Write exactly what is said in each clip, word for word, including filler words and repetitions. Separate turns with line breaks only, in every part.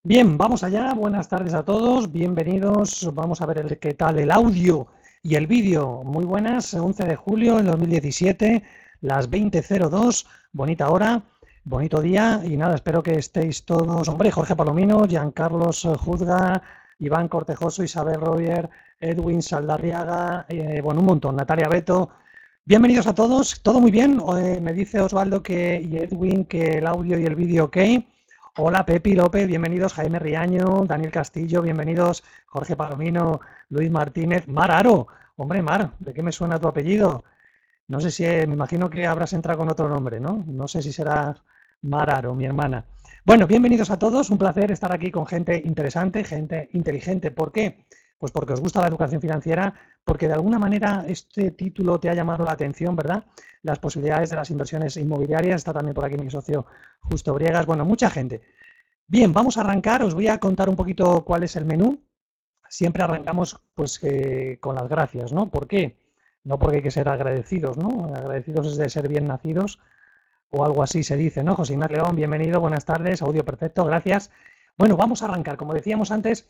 Bien, vamos allá. Buenas tardes a todos. Bienvenidos. Vamos a ver el, qué tal el audio y el vídeo. Muy buenas. once de julio del dos mil diecisiete, las veinte cero dos. Bonita hora, bonito día. Y nada, espero que estéis todos. Hombre, Jorge Palomino, Giancarlos Juzga, Iván Cortejoso, Isabel Royer, Edwin Saldarriaga, eh, bueno, un montón. Natalia Beto. Bienvenidos a todos. ¿Todo muy bien? Eh, me dice Osvaldo que, y Edwin que el audio y el vídeo ok. Hola Pepi López, bienvenidos, Jaime Riaño, Daniel Castillo, bienvenidos, Jorge Palomino, Luis Martínez, Mar Aro. Hombre, Mar, ¿de qué me suena tu apellido? No sé si, eh, me imagino que habrás entrado con otro nombre, ¿no? No sé si será Mar Aro, mi hermana. Bueno, bienvenidos a todos, un placer estar aquí con gente interesante, gente inteligente. ¿Por qué? Pues porque os gusta la educación financiera, porque de alguna manera este título te ha llamado la atención, ¿verdad? Las posibilidades de las inversiones inmobiliarias, está también por aquí mi socio Justo Briegas, bueno, mucha gente. Bien, vamos a arrancar, os voy a contar un poquito cuál es el menú. Siempre arrancamos pues eh, con las gracias, ¿no? ¿Por qué? No porque hay que ser agradecidos, ¿no? Agradecidos es de ser bien nacidos o algo así se dice, ¿no? José Ignacio León, bienvenido, buenas tardes, audio perfecto, gracias. Bueno, vamos a arrancar, como decíamos antes,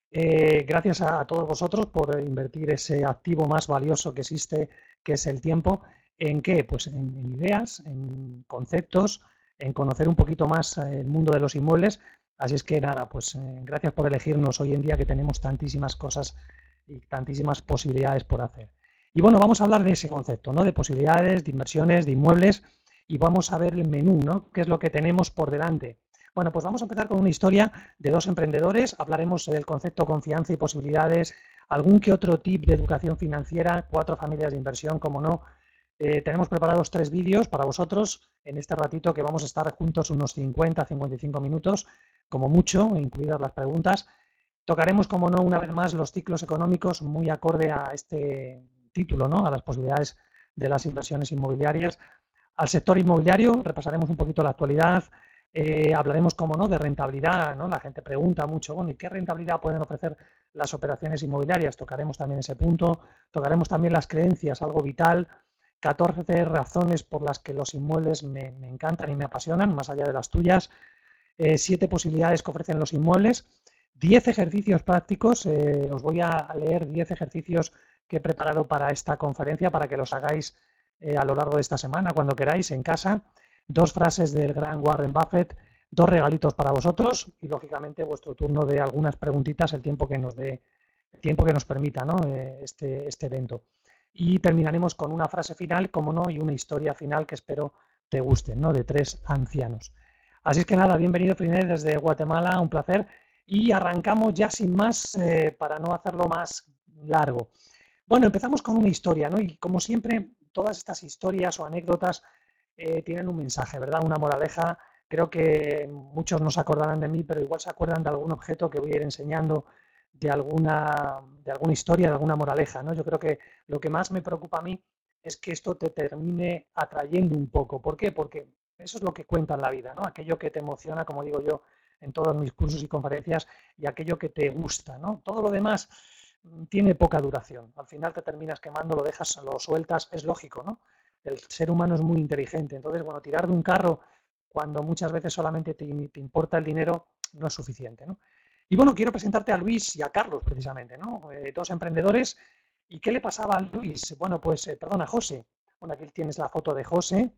eh, gracias a, a todos vosotros por invertir ese activo más valioso que existe, que es el tiempo. ¿En qué? Pues en, en ideas, en conceptos, en conocer un poquito más el mundo de los inmuebles. Así es que nada, pues eh, gracias por elegirnos hoy en día que tenemos tantísimas cosas y tantísimas posibilidades por hacer. Y bueno, vamos a hablar de ese concepto, ¿no? De posibilidades, de inversiones, de inmuebles, y vamos a ver el menú, ¿no? ¿Qué es lo que tenemos por delante? Bueno, pues vamos a empezar con una historia de dos emprendedores. Hablaremos del concepto confianza y posibilidades, algún que otro tip de educación financiera, cuatro familias de inversión, como no. Eh, tenemos preparados tres vídeos para vosotros en este ratito que vamos a estar juntos unos cincuenta a cincuenta y cinco minutos, como mucho, incluidas las preguntas. Tocaremos, como no, una vez más los ciclos económicos muy acorde a este título, ¿no? A las posibilidades de las inversiones inmobiliarias. Al sector inmobiliario repasaremos un poquito la actualidad, eh, hablaremos, como no, de rentabilidad, ¿no? La gente pregunta mucho, bueno, ¿y qué rentabilidad pueden ofrecer las operaciones inmobiliarias? Tocaremos también ese punto, tocaremos también las creencias, algo vital, catorce razones por las que los inmuebles me, me encantan y me apasionan, más allá de las tuyas, eh, siete posibilidades que ofrecen los inmuebles, diez ejercicios prácticos, eh, os voy a leer diez ejercicios que he preparado para esta conferencia para que los hagáis eh, a lo largo de esta semana, cuando queráis, en casa, dos frases del gran Warren Buffett, dos regalitos para vosotros y, lógicamente, vuestro turno de algunas preguntitas, el tiempo que nos dé, el tiempo que nos permita, ¿no? eh, este, este evento. Y terminaremos con una frase final, como no, y una historia final que espero te guste, ¿no? De tres ancianos. Así es que nada, bienvenido Frinel desde Guatemala, un placer. Y arrancamos ya sin más eh, para no hacerlo más largo. Bueno, empezamos con una historia, ¿no? Y como siempre, todas estas historias o anécdotas eh, tienen un mensaje, ¿verdad? Una moraleja. Creo que muchos no se acordarán de mí, pero igual se acuerdan de algún objeto que voy a ir enseñando, de alguna, de alguna historia, de alguna moraleja, ¿no? Yo creo que lo que más me preocupa a mí es que esto te termine atrayendo un poco. ¿Por qué? Porque eso es lo que cuenta en la vida, ¿no? Aquello que te emociona, como digo yo, en todos mis cursos y conferencias, y aquello que te gusta, ¿no? Todo lo demás tiene poca duración. Al final te terminas quemando, lo dejas, lo sueltas, es lógico, ¿no? El ser humano es muy inteligente. Entonces, bueno, tirar de un carro cuando muchas veces solamente te, te importa el dinero no es suficiente, ¿no? Y bueno, quiero presentarte a Luis y a Carlos, precisamente, ¿no? Eh, dos emprendedores. ¿Y qué le pasaba a Luis? Bueno, pues, eh, perdón, a José. Bueno, aquí tienes la foto de José.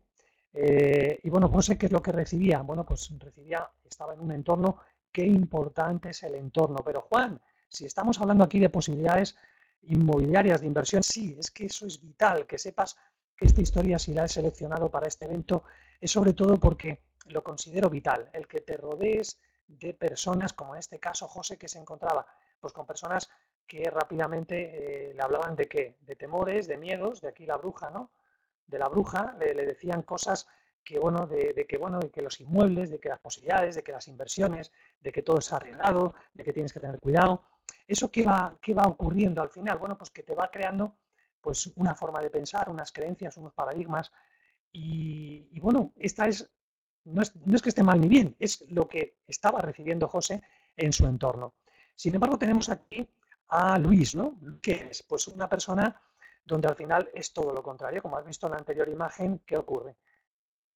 Eh, y bueno, José, ¿qué es lo que recibía? Bueno, pues recibía, estaba en un entorno, qué importante es el entorno. Pero Juan, si estamos hablando aquí de posibilidades inmobiliarias, de inversión, sí, es que eso es vital, que sepas que esta historia, si la he seleccionado para este evento, es sobre todo porque lo considero vital, el que te rodees de personas, como en este caso José, que se encontraba pues con personas que rápidamente eh, le hablaban de qué, de temores, de miedos, de aquí la bruja, ¿no? De la bruja, le, le decían cosas que bueno, de, de que bueno, de que los inmuebles, de que las posibilidades, de que las inversiones, de que todo es arriesgado, de que tienes que tener cuidado. ¿Eso qué va, qué va ocurriendo al final? Bueno, pues que te va creando pues una forma de pensar, unas creencias, unos paradigmas. Y, y bueno, esta es no, es, no es que esté mal ni bien, es lo que estaba recibiendo José en su entorno. Sin embargo, tenemos aquí a Luis, ¿no? ¿Qué es? Pues una persona donde al final es todo lo contrario. Como has visto en la anterior imagen, ¿qué ocurre?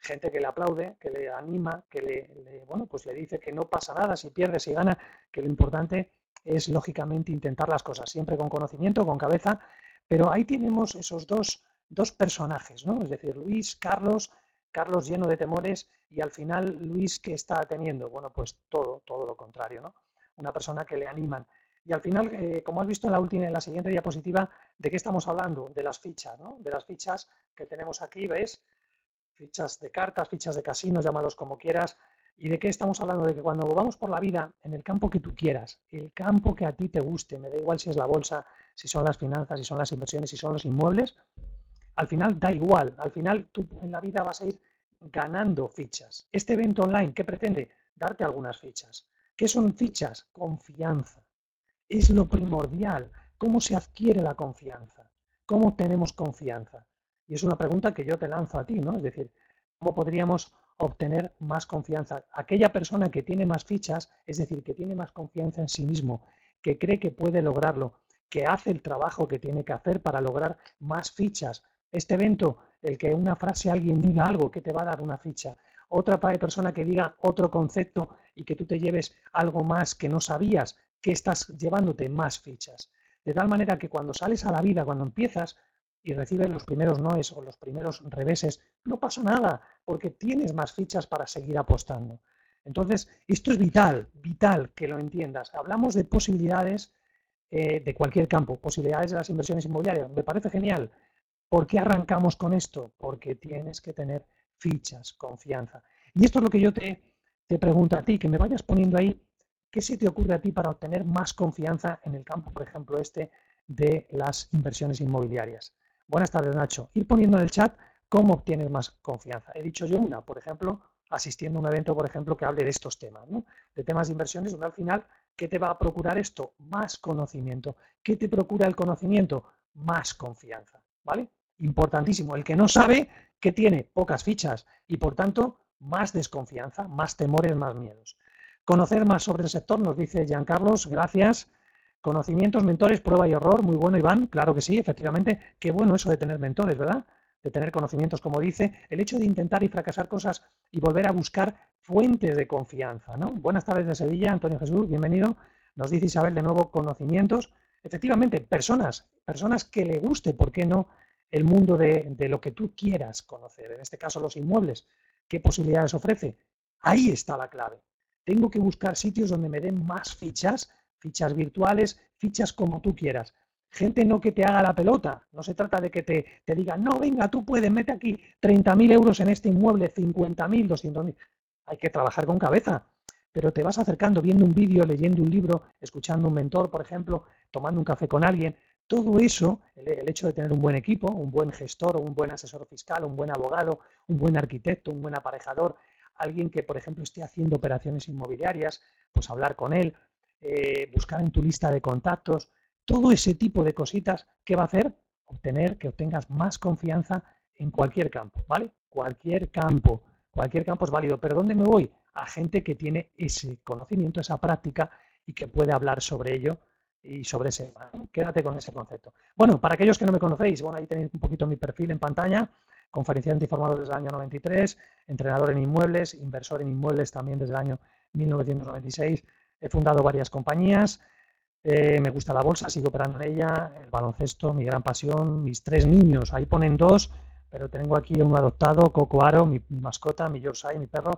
gente que le aplaude, que le anima, que le, le, bueno, pues le dice que no pasa nada si pierde, si gana, que lo importante es lógicamente intentar las cosas, siempre con conocimiento, con cabeza, pero ahí tenemos esos dos, dos personajes, ¿no? Es decir, Luis, Carlos, Carlos lleno de temores y al final Luis, ¿qué está teniendo? Bueno, pues todo, todo lo contrario, ¿no? Una persona que le animan. Y al final, eh, como has visto en la última, en la siguiente diapositiva, ¿de qué estamos hablando? De las fichas, ¿no? De las fichas que tenemos aquí, ¿ves? Fichas de cartas, fichas de casinos, llámalos como quieras. ¿Y de qué estamos hablando? De que cuando vamos por la vida, en el campo que tú quieras, el campo que a ti te guste, me da igual si es la bolsa, si son las finanzas, si son las inversiones, si son los inmuebles, al final da igual, al final tú en la vida vas a ir ganando fichas. Este evento online, ¿qué pretende? Darte algunas fichas. ¿Qué son fichas? Confianza. Es lo primordial. ¿Cómo se adquiere la confianza? ¿Cómo tenemos confianza? Y es una pregunta que yo te lanzo a ti, ¿no? Es decir, ¿cómo podríamos obtener más confianza? Aquella persona que tiene más fichas, es decir, que tiene más confianza en sí mismo, que cree que puede lograrlo, que hace el trabajo que tiene que hacer para lograr más fichas. Este evento, el que una frase alguien diga algo que te va a dar una ficha, otra persona que diga otro concepto y que tú te lleves algo más que no sabías, que estás llevándote más fichas. De tal manera que cuando sales a la vida, cuando empiezas y recibes los primeros noes o los primeros reveses, no pasa nada, porque tienes más fichas para seguir apostando. Entonces, esto es vital, vital que lo entiendas. Hablamos de posibilidades eh, de cualquier campo, posibilidades de las inversiones inmobiliarias. Me parece genial. ¿Por qué arrancamos con esto? Porque tienes que tener fichas, confianza. Y esto es lo que yo te, te pregunto a ti, que me vayas poniendo ahí, ¿qué se te ocurre a ti para obtener más confianza en el campo, por ejemplo, este de las inversiones inmobiliarias? Buenas tardes, Nacho. Ir poniendo en el chat cómo obtienes más confianza. He dicho yo una, por ejemplo, asistiendo a un evento, por ejemplo, que hable de estos temas, ¿no? De temas de inversiones, donde al final, ¿qué te va a procurar esto? Más conocimiento. ¿Qué te procura el conocimiento? Más confianza, ¿vale? Importantísimo. El que no sabe, que tiene pocas fichas y, por tanto, más desconfianza, más temores, más miedos. Conocer más sobre el sector, nos dice Giancarlos, gracias. Conocimientos, mentores, prueba y error, muy bueno, Iván, claro que sí, efectivamente. Qué bueno eso de tener mentores, ¿verdad? De tener conocimientos, como dice, el hecho de intentar y fracasar cosas y volver a buscar fuentes de confianza, ¿no? Buenas tardes de Sevilla, Antonio Jesús, bienvenido. Nos dice Isabel de nuevo, conocimientos. Efectivamente, personas, personas que le guste, ¿por qué no?, el mundo de, de lo que tú quieras conocer, en este caso los inmuebles. ¿Qué posibilidades ofrece? Ahí está la clave. Tengo que buscar sitios donde me den más fichas, fichas virtuales, fichas como tú quieras. Gente no que te haga la pelota, no se trata de que te, te digan, no, venga, tú puedes, mete aquí treinta mil euros en este inmueble, cincuenta mil, doscientos mil. Hay que trabajar con cabeza, pero te vas acercando viendo un vídeo, leyendo un libro, escuchando un mentor, por ejemplo, tomando un café con alguien. Todo eso, el, el hecho de tener un buen equipo, un buen gestor, un buen asesor fiscal, un buen abogado, un buen arquitecto, un buen aparejador, alguien que, por ejemplo, esté haciendo operaciones inmobiliarias, pues hablar con él, eh, buscar en tu lista de contactos, todo ese tipo de cositas, ¿qué va a hacer? Obtener que obtengas más confianza en cualquier campo, ¿vale? Cualquier campo, cualquier campo es válido, pero ¿dónde me voy? A gente que tiene ese conocimiento, esa práctica y que puede hablar sobre ello y sobre ese tema. Quédate con ese concepto. Bueno, para aquellos que no me conocéis, bueno, ahí tenéis un poquito mi perfil en pantalla, conferenciante y formador desde el año noventa y tres, entrenador en inmuebles, inversor en inmuebles también desde el año mil novecientos noventa y seis, he fundado varias compañías, eh, me gusta la bolsa, sigo operando en ella, el baloncesto, mi gran pasión, mis tres niños, ahí ponen dos, pero tengo aquí uno adoptado, Coco Aro, mi, mi mascota, mi Yorkshire, mi perro,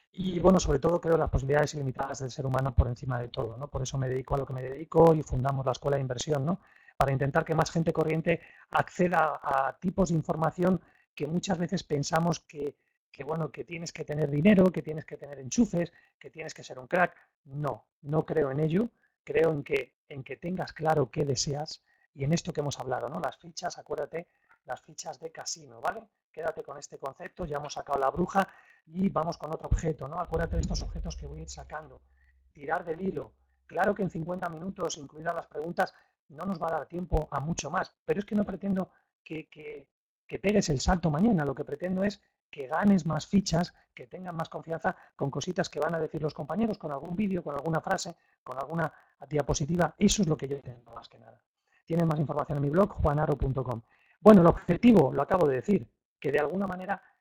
y bueno, sobre todo creo las posibilidades ilimitadas del ser humano por encima de todo, ¿no? Por eso me dedico a lo que me dedico y fundamos la Escuela de Inversión, ¿no? Para intentar que más gente corriente acceda a tipos de información que muchas veces pensamos que, que, bueno, que tienes que tener dinero, que tienes que tener enchufes, que tienes que ser un crack. No, no creo en ello. Creo en que, en que tengas claro qué deseas y en esto que hemos hablado, ¿no? Las fichas, acuérdate, las fichas de casino, ¿vale? Quédate con este concepto, ya hemos sacado la bruja y vamos con otro objeto, ¿no? Acuérdate de estos objetos que voy a ir sacando. Tirar del hilo. Claro que en cincuenta minutos, incluidas las preguntas, no nos va a dar tiempo a mucho más, pero es que no pretendo que, que, que pegues el salto mañana, lo que pretendo es que ganes más fichas, que tengan más confianza con cositas que van a decir los compañeros, con algún vídeo, con alguna frase, con alguna diapositiva. Eso es lo que yo intento más que nada. Tienen más información en mi blog, juanaro punto com. Bueno, el objetivo, lo acabo de decir, que de alguna manera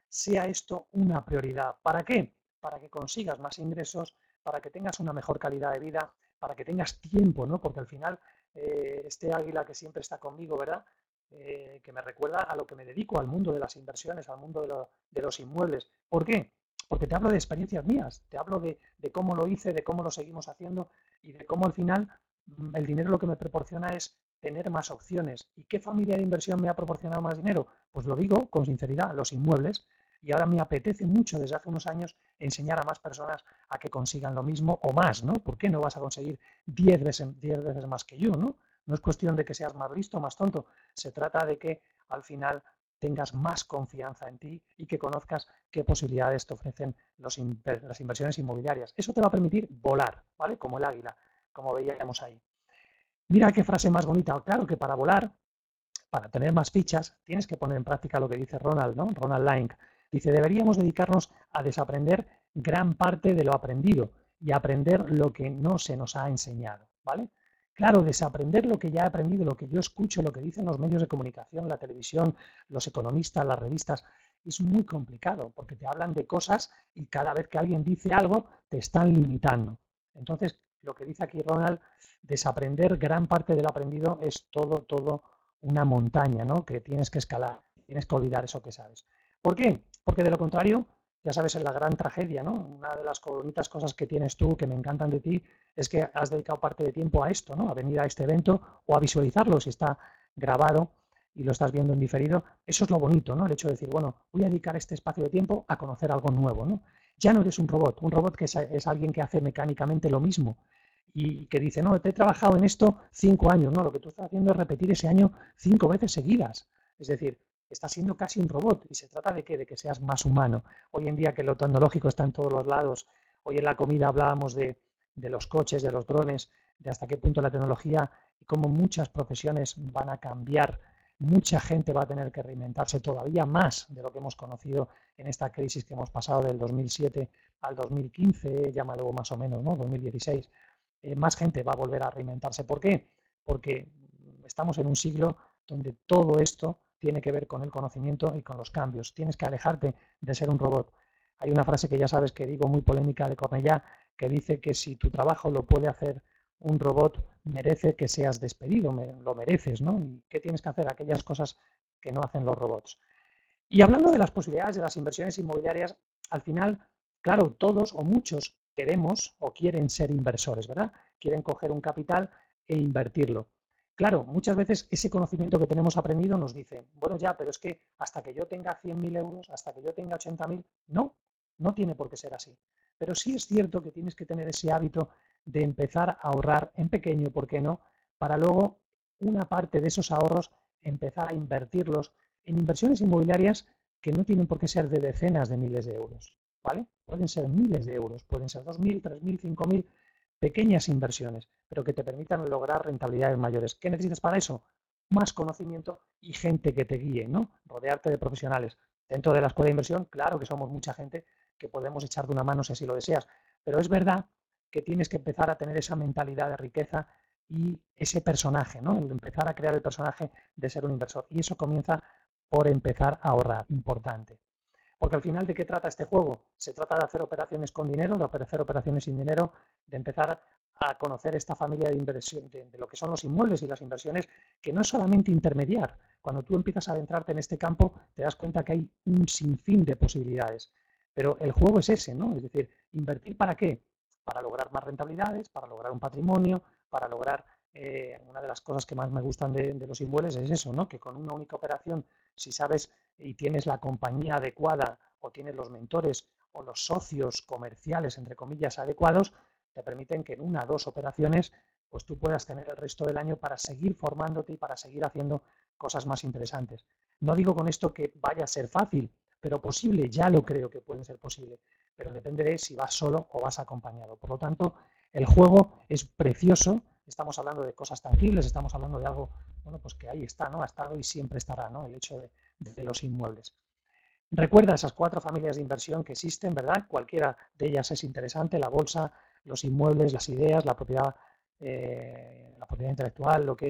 sea esto una prioridad. ¿Para qué? Para que consigas más ingresos, para que tengas una mejor calidad de vida, para que tengas tiempo, ¿no? Porque al final, eh, este águila que siempre está conmigo, ¿verdad? Eh, que me recuerda a lo que me dedico, al mundo de las inversiones, al mundo de, lo, de los inmuebles. ¿Por qué? Porque te hablo de experiencias mías, te hablo de, de cómo lo hice, de cómo lo seguimos haciendo y de cómo al final el dinero lo que me proporciona es tener más opciones. ¿Y qué familia de inversión me ha proporcionado más dinero? Pues lo digo con sinceridad, los inmuebles. Y ahora me apetece mucho desde hace unos años enseñar a más personas a que consigan lo mismo o más, ¿no? ¿Por qué no vas a conseguir diez veces, diez veces más que yo, ¿no? No es cuestión de que seas más listo o más tonto, se trata de que al final tengas más confianza en ti y que conozcas qué posibilidades te ofrecen los in las inversiones inmobiliarias. Eso te va a permitir volar, ¿vale? Como el águila, como veíamos ahí. Mira qué frase más bonita. Claro que para volar, para tener más fichas, tienes que poner en práctica lo que dice Ronald, ¿no? Ronald Lang. Dice, deberíamos dedicarnos a desaprender gran parte de lo aprendido y aprender lo que no se nos ha enseñado, ¿vale? Claro, desaprender lo que ya he aprendido, lo que yo escucho, lo que dicen los medios de comunicación, la televisión, los economistas, las revistas, es muy complicado porque te hablan de cosas y cada vez que alguien dice algo te están limitando. Entonces, lo que dice aquí Ronald, desaprender gran parte del aprendido es todo, todo una montaña, ¿no? Que tienes que escalar, tienes que olvidar eso que sabes. ¿Por qué? Porque de lo contrario, ya sabes, es la gran tragedia, ¿no? Una de las bonitas cosas que tienes tú, que me encantan de ti, es que has dedicado parte de tiempo a esto, ¿no? A venir a este evento o a visualizarlo si está grabado y lo estás viendo en diferido. Eso es lo bonito, ¿no? El hecho de decir, bueno, voy a dedicar este espacio de tiempo a conocer algo nuevo, ¿no? Ya no eres un robot, un robot que es, es alguien que hace mecánicamente lo mismo y que dice, no, te he trabajado en esto cinco años, no, lo que tú estás haciendo es repetir ese año cinco veces seguidas. Es decir, estás siendo casi un robot y se trata de que, de que seas más humano. Hoy en día que lo tecnológico está en todos los lados, hoy en la comida hablábamos de, de los coches, de los drones, de hasta qué punto la tecnología y cómo muchas profesiones van a cambiar. Mucha gente va a tener que reinventarse todavía más de lo que hemos conocido en esta crisis que hemos pasado del dos mil siete al dos mil quince, llámalo más o menos, ¿no? dos mil dieciséis. Eh, más gente va a volver a reinventarse. ¿Por qué? Porque estamos en un siglo donde todo esto tiene que ver con el conocimiento y con los cambios. Tienes que alejarte de ser un robot. Hay una frase que ya sabes que digo muy polémica de Cornellá que dice que si tu trabajo lo puede hacer un robot, merece que seas despedido, me, lo mereces, ¿no? ¿Y qué tienes que hacer? Aquellas cosas que no hacen los robots. Y hablando de las posibilidades de las inversiones inmobiliarias, al final, claro, todos o muchos queremos o quieren ser inversores, ¿verdad? Quieren coger un capital e invertirlo. Claro, muchas veces ese conocimiento que tenemos aprendido nos dice, bueno, ya, pero es que hasta que yo tenga cien mil euros, hasta que yo tenga ochenta mil, no, no tiene por qué ser así. Pero sí es cierto que tienes que tener ese hábito de empezar a ahorrar en pequeño, ¿por qué no? Para luego una parte de esos ahorros empezar a invertirlos en inversiones inmobiliarias que no tienen por qué ser de decenas de miles de euros, ¿vale? Pueden ser miles de euros, pueden ser dos mil, tres mil, cinco mil, pequeñas inversiones, pero que te permitan lograr rentabilidades mayores. ¿Qué necesitas para eso? Más conocimiento y gente que te guíe, ¿no? Rodearte de profesionales. Dentro de la escuela de inversión, claro que somos mucha gente que podemos echar de una mano si así lo deseas, pero es verdad que tienes que empezar a tener esa mentalidad de riqueza y ese personaje, ¿no? El empezar a crear el personaje de ser un inversor. Y eso comienza por empezar a ahorrar, importante. Porque al final, ¿de qué trata este juego? Se trata de hacer operaciones con dinero, de hacer operaciones sin dinero, de empezar a conocer esta familia de inversión, de, de lo que son los inmuebles y las inversiones, que no es solamente intermediar. Cuando tú empiezas a adentrarte en este campo, te das cuenta que hay un sinfín de posibilidades. Pero el juego es ese, ¿no? Es decir, ¿invertir para qué? Para lograr más rentabilidades, para lograr un patrimonio, para lograr... Eh, una de las cosas que más me gustan de, de los inmuebles es eso, ¿no? Que con una única operación, si sabes y tienes la compañía adecuada o tienes los mentores o los socios comerciales, entre comillas, adecuados, te permiten que en una o dos operaciones pues tú puedas tener el resto del año para seguir formándote y para seguir haciendo cosas más interesantes. No digo con esto que vaya a ser fácil, pero posible, ya lo creo que puede ser posible, pero depende de si vas solo o vas acompañado. Por lo tanto, el juego es precioso, estamos hablando de cosas tangibles, estamos hablando de algo, bueno, pues que ahí está, ¿no? Ha estado y siempre estará, ¿no? El hecho de, de los inmuebles. Recuerda esas cuatro familias de inversión que existen, ¿verdad? Cualquiera de ellas es interesante, la bolsa, los inmuebles, las ideas, la propiedad, eh, la propiedad intelectual, lo que es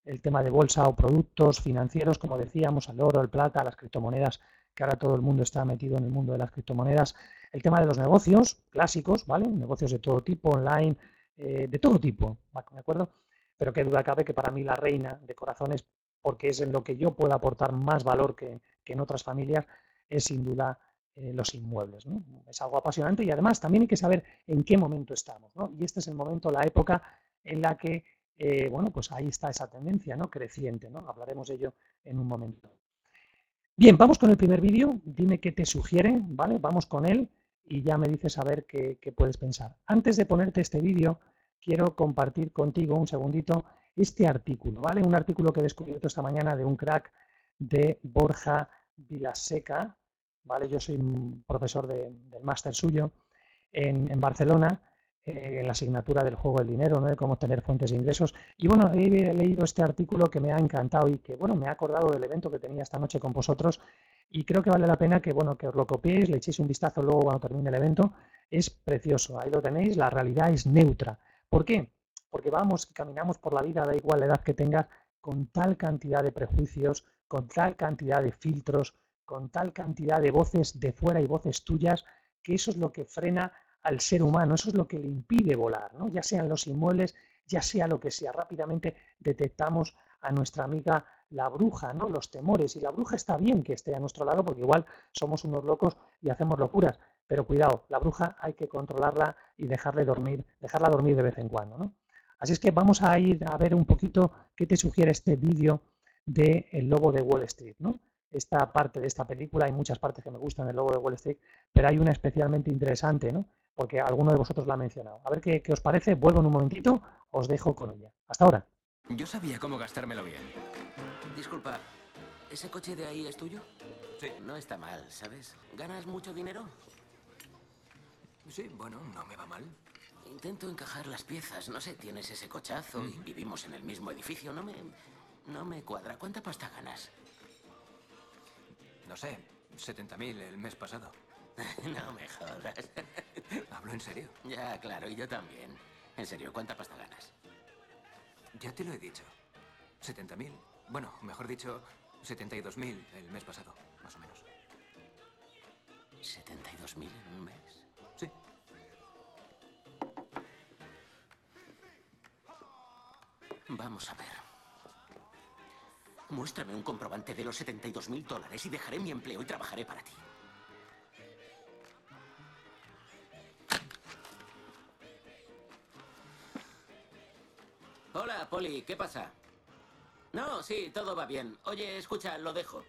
el tema de bolsa o productos financieros, como decíamos, el oro, el plata, las criptomonedas, que ahora todo el mundo está metido en el mundo de las criptomonedas, el tema de los negocios clásicos, ¿vale? Negocios de todo tipo, online, eh, de todo tipo, ¿de acuerdo? Pero qué duda cabe que para mí la reina de corazones, porque es en lo que yo puedo aportar más valor que, que en otras familias, es sin duda eh, los inmuebles, ¿no? Es algo apasionante y además también hay que saber en qué momento estamos, ¿no? Y este es el momento, la época en la que, eh, bueno, pues ahí está esa tendencia, ¿no? Creciente, ¿no? Hablaremos de ello en un momento. Bien, vamos con el primer vídeo, dime qué te sugiere, ¿vale? Vamos con él y ya me dices a ver qué, qué puedes pensar. Antes de ponerte este vídeo, quiero compartir contigo un segundito este artículo, ¿vale? Un artículo que he descubierto esta mañana de un crack de Borja Vilaseca, ¿vale? Yo soy un profesor de, del máster suyo en, en Barcelona, eh, en la asignatura del juego del dinero, ¿no? De cómo tener fuentes de ingresos. Y bueno, he leído este artículo que me ha encantado y que, bueno, me ha acordado del evento que tenía esta noche con vosotros y creo que vale la pena que, bueno, que os lo copiéis, le echéis un vistazo luego cuando termine el evento. Es precioso, ahí lo tenéis, la realidad es neutra. ¿Por qué? Porque vamos, caminamos por la vida, da igual la edad que tengas, con tal cantidad de prejuicios, con tal cantidad de filtros, con tal cantidad de voces de fuera y voces tuyas, que eso es lo que frena al ser humano, eso es lo que le impide volar, ¿no? Ya sean los inmuebles, ya sea lo que sea. Rápidamente detectamos a nuestra amiga la bruja, ¿no? Los temores, y la bruja está bien que esté a nuestro lado porque igual somos unos locos y hacemos locuras, pero cuidado, la bruja hay que controlarla y dejarle dormir, dejarla dormir de vez en cuando, ¿no? Así es que vamos a ir a ver un poquito qué te sugiere este vídeo de El Lobo de Wall Street, ¿no? Esta parte de esta película, hay muchas partes que me gustan del Lobo de Wall Street, pero hay una especialmente interesante, ¿no? Porque alguno de vosotros la ha mencionado. A ver qué, qué os parece, vuelvo en un momentito, os dejo con ella. Hasta ahora.
Yo sabía cómo gastármelo bien. Disculpa, ¿ese coche de ahí es tuyo?
Sí.
No está mal, ¿sabes? ¿Ganas mucho dinero?
Sí, bueno, no me va mal.
Intento encajar las piezas. No sé, tienes ese cochazo y vivimos en el mismo edificio. No me, no me cuadra. ¿Cuánta pasta ganas?
No sé, setenta mil el mes pasado.
No me jodas.
¿Hablo en serio?
Ya, claro, y yo también. En serio, ¿cuánta pasta ganas?
Ya te lo he dicho. setenta mil. Bueno, mejor dicho, setenta y dos mil el mes pasado, más o menos.
¿setenta y dos mil en un mes?
Sí.
Vamos a ver. Muéstrame un comprobante de los setenta y dos mil dólares y dejaré mi empleo y trabajaré para ti. Hola, Poli, ¿qué pasa? No, sí, todo va bien. Oye, escucha, lo dejo.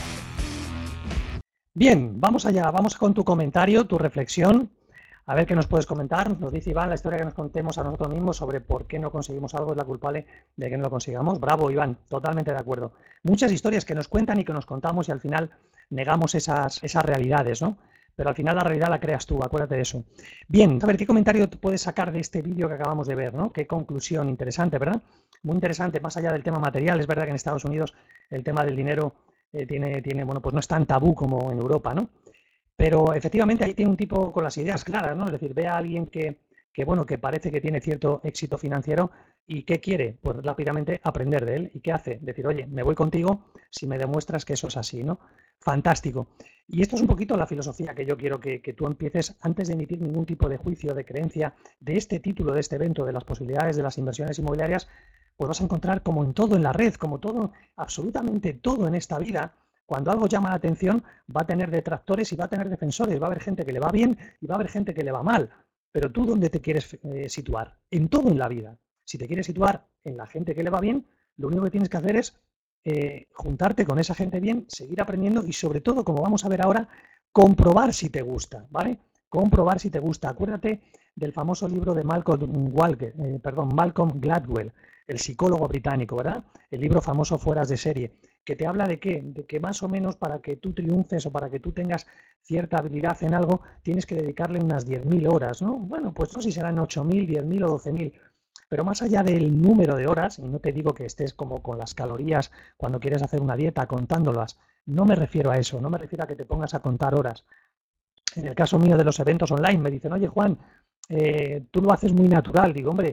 Bien, vamos allá, vamos con tu comentario, tu reflexión. A ver qué nos puedes comentar. Nos dice Iván la historia que nos contemos a nosotros mismos sobre por qué no conseguimos algo es la culpable de que no lo consigamos. Bravo, Iván, totalmente de acuerdo. Muchas historias que nos cuentan y que nos contamos y al final negamos esas, esas realidades, ¿no? Pero al final la realidad la creas tú, acuérdate de eso. Bien, a ver, ¿qué comentario puedes sacar de este vídeo que acabamos de ver, ¿no? Qué conclusión interesante, ¿verdad? Muy interesante, más allá del tema material. Es verdad que en Estados Unidos el tema del dinero eh, tiene, tiene, bueno, pues no es tan tabú como en Europa, ¿no? Pero efectivamente ahí tiene un tipo con las ideas claras, ¿no? Es decir, ve a alguien que, que, bueno, que parece que tiene cierto éxito financiero y ¿qué quiere? Pues rápidamente aprender de él. ¿Y qué hace? Decir, oye, me voy contigo si me demuestras que eso es así, ¿no? Fantástico. Y esto es un poquito la filosofía que yo quiero que, que tú empieces antes de emitir ningún tipo de juicio, de creencia de este título, de este evento, de las posibilidades de las inversiones inmobiliarias, pues vas a encontrar como en todo en la red, como todo, absolutamente todo en esta vida. Cuando algo llama la atención, va a tener detractores y va a tener defensores, va a haber gente que le va bien y va a haber gente que le va mal. Pero tú, ¿dónde te quieres eh, situar? En todo en la vida. Si te quieres situar en la gente que le va bien, lo único que tienes que hacer es eh, juntarte con esa gente bien, seguir aprendiendo y sobre todo, como vamos a ver ahora, comprobar si te gusta, ¿vale? Comprobar si te gusta. Acuérdate del famoso libro de Malcolm, Walker, eh, perdón, Malcolm Gladwell, el psicólogo británico, ¿verdad? El libro famoso Fueras de serie, que te habla de qué, de que más o menos para que tú triunfes o para que tú tengas cierta habilidad en algo, tienes que dedicarle unas diez mil horas, ¿no? Bueno, pues no sé si serán ocho mil, diez mil o doce mil, pero más allá del número de horas, y no te digo que estés como con las calorías cuando quieres hacer una dieta contándolas, no me refiero a eso, no me refiero a que te pongas a contar horas. En el caso mío de los eventos online, me dicen, oye Juan, eh, tú lo haces muy natural, digo, hombre,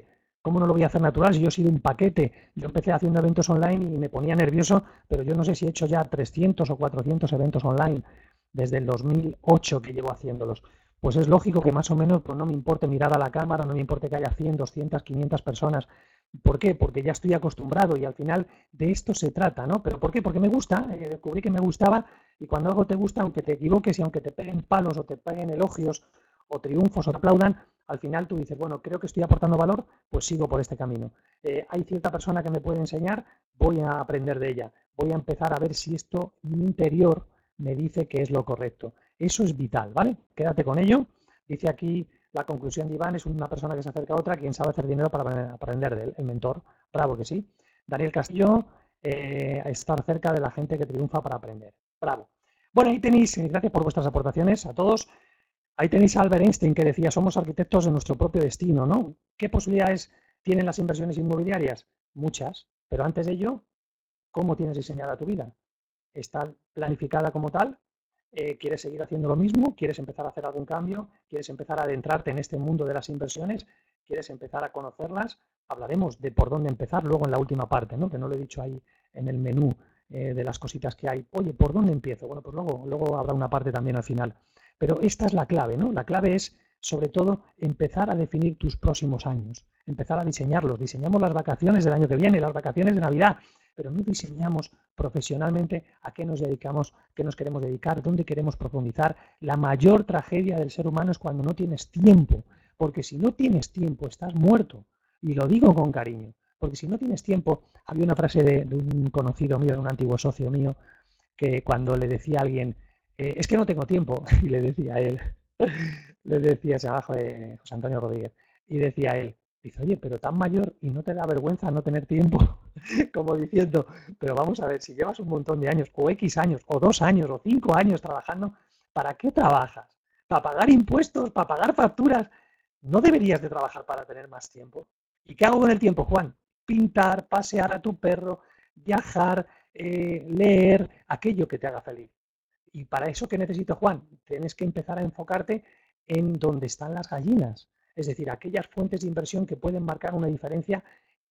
¿Cómo no lo voy a hacer natural si yo he sido un paquete? Yo empecé haciendo eventos online y me ponía nervioso, pero yo no sé si he hecho ya trescientos o cuatrocientos eventos online desde el dos mil ocho que llevo haciéndolos. Pues es lógico que más o menos pues no me importe mirar a la cámara, no me importe que haya cien, doscientas, quinientas personas. ¿Por qué? Porque ya estoy acostumbrado y al final de esto se trata, ¿no? ¿Pero por qué? Porque me gusta, eh, descubrí que me gustaba y cuando algo te gusta, aunque te equivoques y aunque te peguen palos o te peguen elogios o triunfos o te aplaudan, al final tú dices, bueno, creo que estoy aportando valor, pues sigo por este camino. Eh, hay cierta persona que me puede enseñar, voy a aprender de ella, voy a empezar a ver si esto en mi interior me dice que es lo correcto. Eso es vital, ¿vale? Quédate con ello. Dice aquí la conclusión de Iván, es una persona que se acerca a otra, quien sabe hacer dinero para aprender de él, el mentor. Bravo que sí. Daniel Castillo, eh, estar cerca de la gente que triunfa para aprender. Bravo. Bueno, ahí tenéis, gracias por vuestras aportaciones a todos. Ahí tenéis a Albert Einstein que decía, somos arquitectos de nuestro propio destino, ¿no? ¿Qué posibilidades tienen las inversiones inmobiliarias? Muchas, pero antes de ello, ¿cómo tienes diseñada tu vida? ¿Está planificada como tal? Eh, ¿Quieres seguir haciendo lo mismo? ¿Quieres empezar a hacer algún cambio? ¿Quieres empezar a adentrarte en este mundo de las inversiones? ¿Quieres empezar a conocerlas? Hablaremos de por dónde empezar luego en la última parte, ¿no? Que no lo he dicho ahí en el menú eh, de las cositas que hay. Oye, ¿por dónde empiezo? Bueno, pues luego, luego habrá una parte también al final. Pero esta es la clave, ¿no? La clave es, sobre todo, empezar a definir tus próximos años, empezar a diseñarlos. Diseñamos las vacaciones del año que viene, las vacaciones de Navidad, pero no diseñamos profesionalmente a qué nos dedicamos, qué nos queremos dedicar, dónde queremos profundizar. La mayor tragedia del ser humano es cuando no tienes tiempo, porque si no tienes tiempo estás muerto, y lo digo con cariño, porque si no tienes tiempo, había una frase de, de un conocido mío, de un antiguo socio mío, que cuando le decía a alguien, eh, es que no tengo tiempo, y le decía a él, le decía, se llama José Antonio Rodríguez, y decía a él, dice, oye, pero tan mayor y no te da vergüenza no tener tiempo, como diciendo, pero vamos a ver, si llevas un montón de años, o X años, o dos años, o cinco años trabajando, ¿para qué trabajas? ¿Para pagar impuestos? ¿Para pagar facturas? ¿No deberías de trabajar para tener más tiempo? ¿Y qué hago con el tiempo, Juan? Pintar, pasear a tu perro, viajar, eh, leer, aquello que te haga feliz. Y para eso, ¿qué necesito, Juan? Tienes que empezar a enfocarte en dónde están las gallinas, es decir, aquellas fuentes de inversión que pueden marcar una diferencia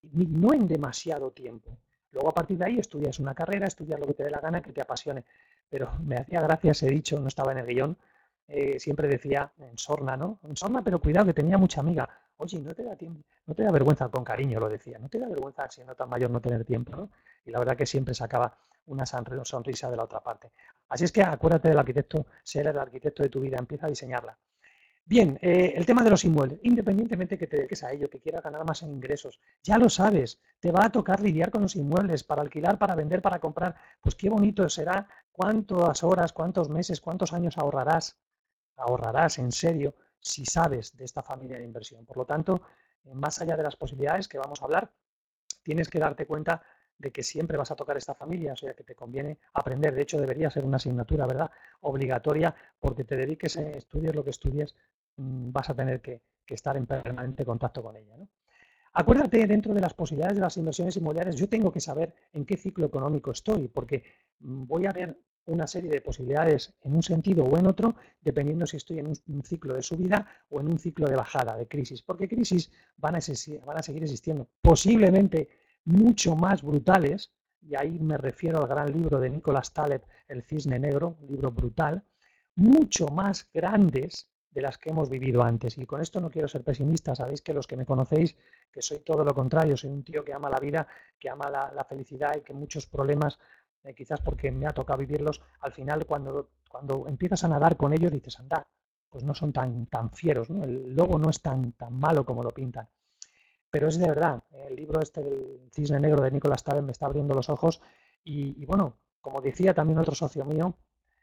no en demasiado tiempo. Luego a partir de ahí estudias una carrera, estudias lo que te dé la gana, que te apasione. Pero me hacía gracia ese dicho, no estaba en el guión, eh, siempre decía en sorna, ¿no? En sorna, pero cuidado, que tenía mucha amiga. Oye, no te da tiempo, no te da vergüenza, con cariño lo decía, no te da vergüenza siendo tan mayor no tener tiempo, ¿no? Y la verdad que siempre sacaba una sonrisa de la otra parte. Así es que acuérdate del arquitecto, ser el arquitecto de tu vida, empieza a diseñarla. Bien, eh, el tema de los inmuebles, independientemente que te dediques a ello, que quieras ganar más en ingresos, ya lo sabes, te va a tocar lidiar con los inmuebles para alquilar, para vender, para comprar, pues qué bonito será, cuántas horas, cuántos meses, cuántos años ahorrarás, ahorrarás en serio si sabes de esta familia de inversión. Por lo tanto, más allá de las posibilidades que vamos a hablar, tienes que darte cuenta de que siempre vas a tocar esta familia, o sea que te conviene aprender. De hecho, debería ser una asignatura, ¿verdad?, obligatoria, porque te dediques, a estudies lo que estudies, vas a tener que, que estar en permanente contacto con ella, ¿no? Acuérdate, dentro de las posibilidades de las inversiones inmobiliarias, yo tengo que saber en qué ciclo económico estoy, porque voy a ver una serie de posibilidades en un sentido o en otro, dependiendo si estoy en un, un ciclo de subida o en un ciclo de bajada, de crisis, porque crisis van a, van a seguir existiendo, posiblemente mucho más brutales, y ahí me refiero al gran libro de Nicolás Taleb, El Cisne Negro, un libro brutal, mucho más grandes de las que hemos vivido antes. Y con esto no quiero ser pesimista, sabéis que los que me conocéis, que soy todo lo contrario, soy un tío que ama la vida, que ama la, la felicidad y que muchos problemas, eh, quizás porque me ha tocado vivirlos, al final cuando, cuando empiezas a nadar con ellos dices, anda, pues no son tan, tan fieros, ¿no? El lobo no es tan, tan malo como lo pintan. Pero es de verdad, el libro este del Cisne Negro de Nicolás Taleb me está abriendo los ojos y, y bueno, como decía también otro socio mío,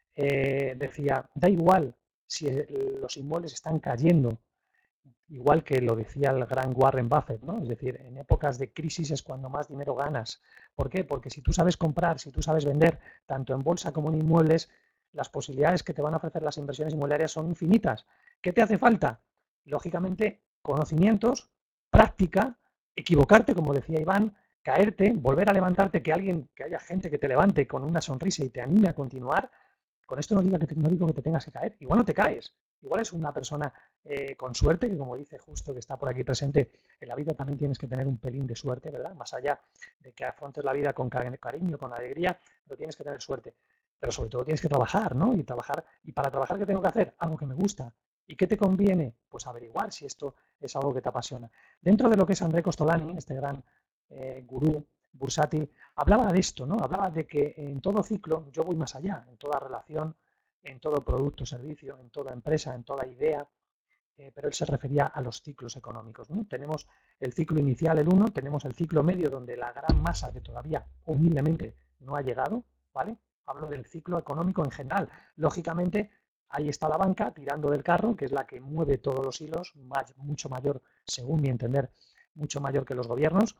eh, decía, da igual si los inmuebles están cayendo, igual que lo decía el gran Warren Buffett, ¿no? Es decir, en épocas de crisis es cuando más dinero ganas. ¿Por qué? Porque si tú sabes comprar, si tú sabes vender, tanto en bolsa como en inmuebles, las posibilidades que te van a ofrecer las inversiones inmobiliarias son infinitas. ¿Qué te hace falta? Lógicamente, conocimientos, práctica, equivocarte, como decía Iván, caerte, volver a levantarte, que alguien, que haya gente que te levante con una sonrisa y te anime a continuar. Con esto no digo que te, no digo que te tengas que caer, igual no te caes, Igual es una persona eh, con suerte, que como dice justo que está por aquí presente, en la vida también tienes que tener un pelín de suerte, ¿verdad? Más allá de que afrontes la vida con cariño, con alegría, pero tienes que tener suerte. Pero sobre todo tienes que trabajar, ¿no? Y trabajar, y para trabajar, ¿qué tengo que hacer? Algo que me gusta. ¿Y qué te conviene? Pues averiguar si esto es algo que te apasiona. Dentro de lo que es André Costolani, este gran eh, gurú bursátil, hablaba de esto, ¿no? Hablaba de que en todo ciclo, yo voy más allá, en toda relación, en todo producto, servicio, en toda empresa, en toda idea, eh, pero él se refería a los ciclos económicos, ¿no? Tenemos el ciclo inicial, el uno, tenemos el ciclo medio, donde la gran masa que todavía humildemente no ha llegado, ¿vale? Hablo del ciclo económico en general. Lógicamente, ahí está la banca tirando del carro, que es la que mueve todos los hilos, más, mucho mayor, según mi entender, mucho mayor que los gobiernos.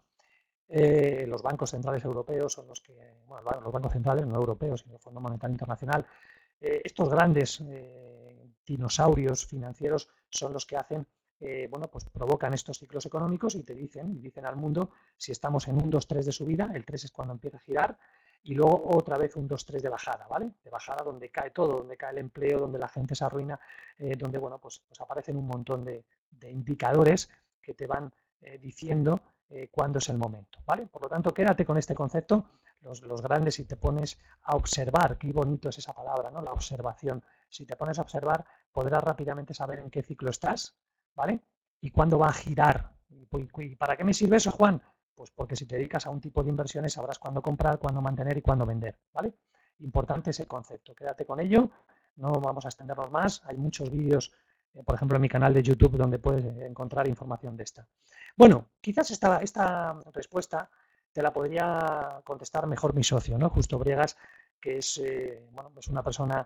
Eh, los bancos centrales europeos son los que, bueno, los bancos centrales no europeos, sino el Fondo Monetario Internacional, eh, estos grandes eh, dinosaurios financieros son los que hacen, eh, bueno, pues provocan estos ciclos económicos y te dicen, y dicen al mundo si estamos en un dos tres de subida, el tres es cuando empieza a girar, y luego otra vez un dos tres de bajada, ¿vale? De bajada donde cae todo, donde cae el empleo, donde la gente se arruina, eh, donde, bueno, pues, pues aparecen un montón de, de indicadores que te van eh, diciendo eh, cuándo es el momento, ¿vale? Por lo tanto, quédate con este concepto, los, los grandes, si te pones a observar, qué bonito es esa palabra, ¿no? La observación. Si te pones a observar, podrás rápidamente saber en qué ciclo estás, ¿vale? Y cuándo va a girar. ¿Y, y para qué me sirve eso, Juan? Pues porque si te dedicas a un tipo de inversiones sabrás cuándo comprar, cuándo mantener y cuándo vender, ¿vale? Importante ese concepto, quédate con ello, no vamos a extendernos más, hay muchos vídeos, eh, por ejemplo en mi canal de YouTube donde puedes encontrar información de esta. Bueno, quizás esta, esta respuesta te la podría contestar mejor mi socio, ¿no? Justo Briegas, que es, eh, bueno, es una persona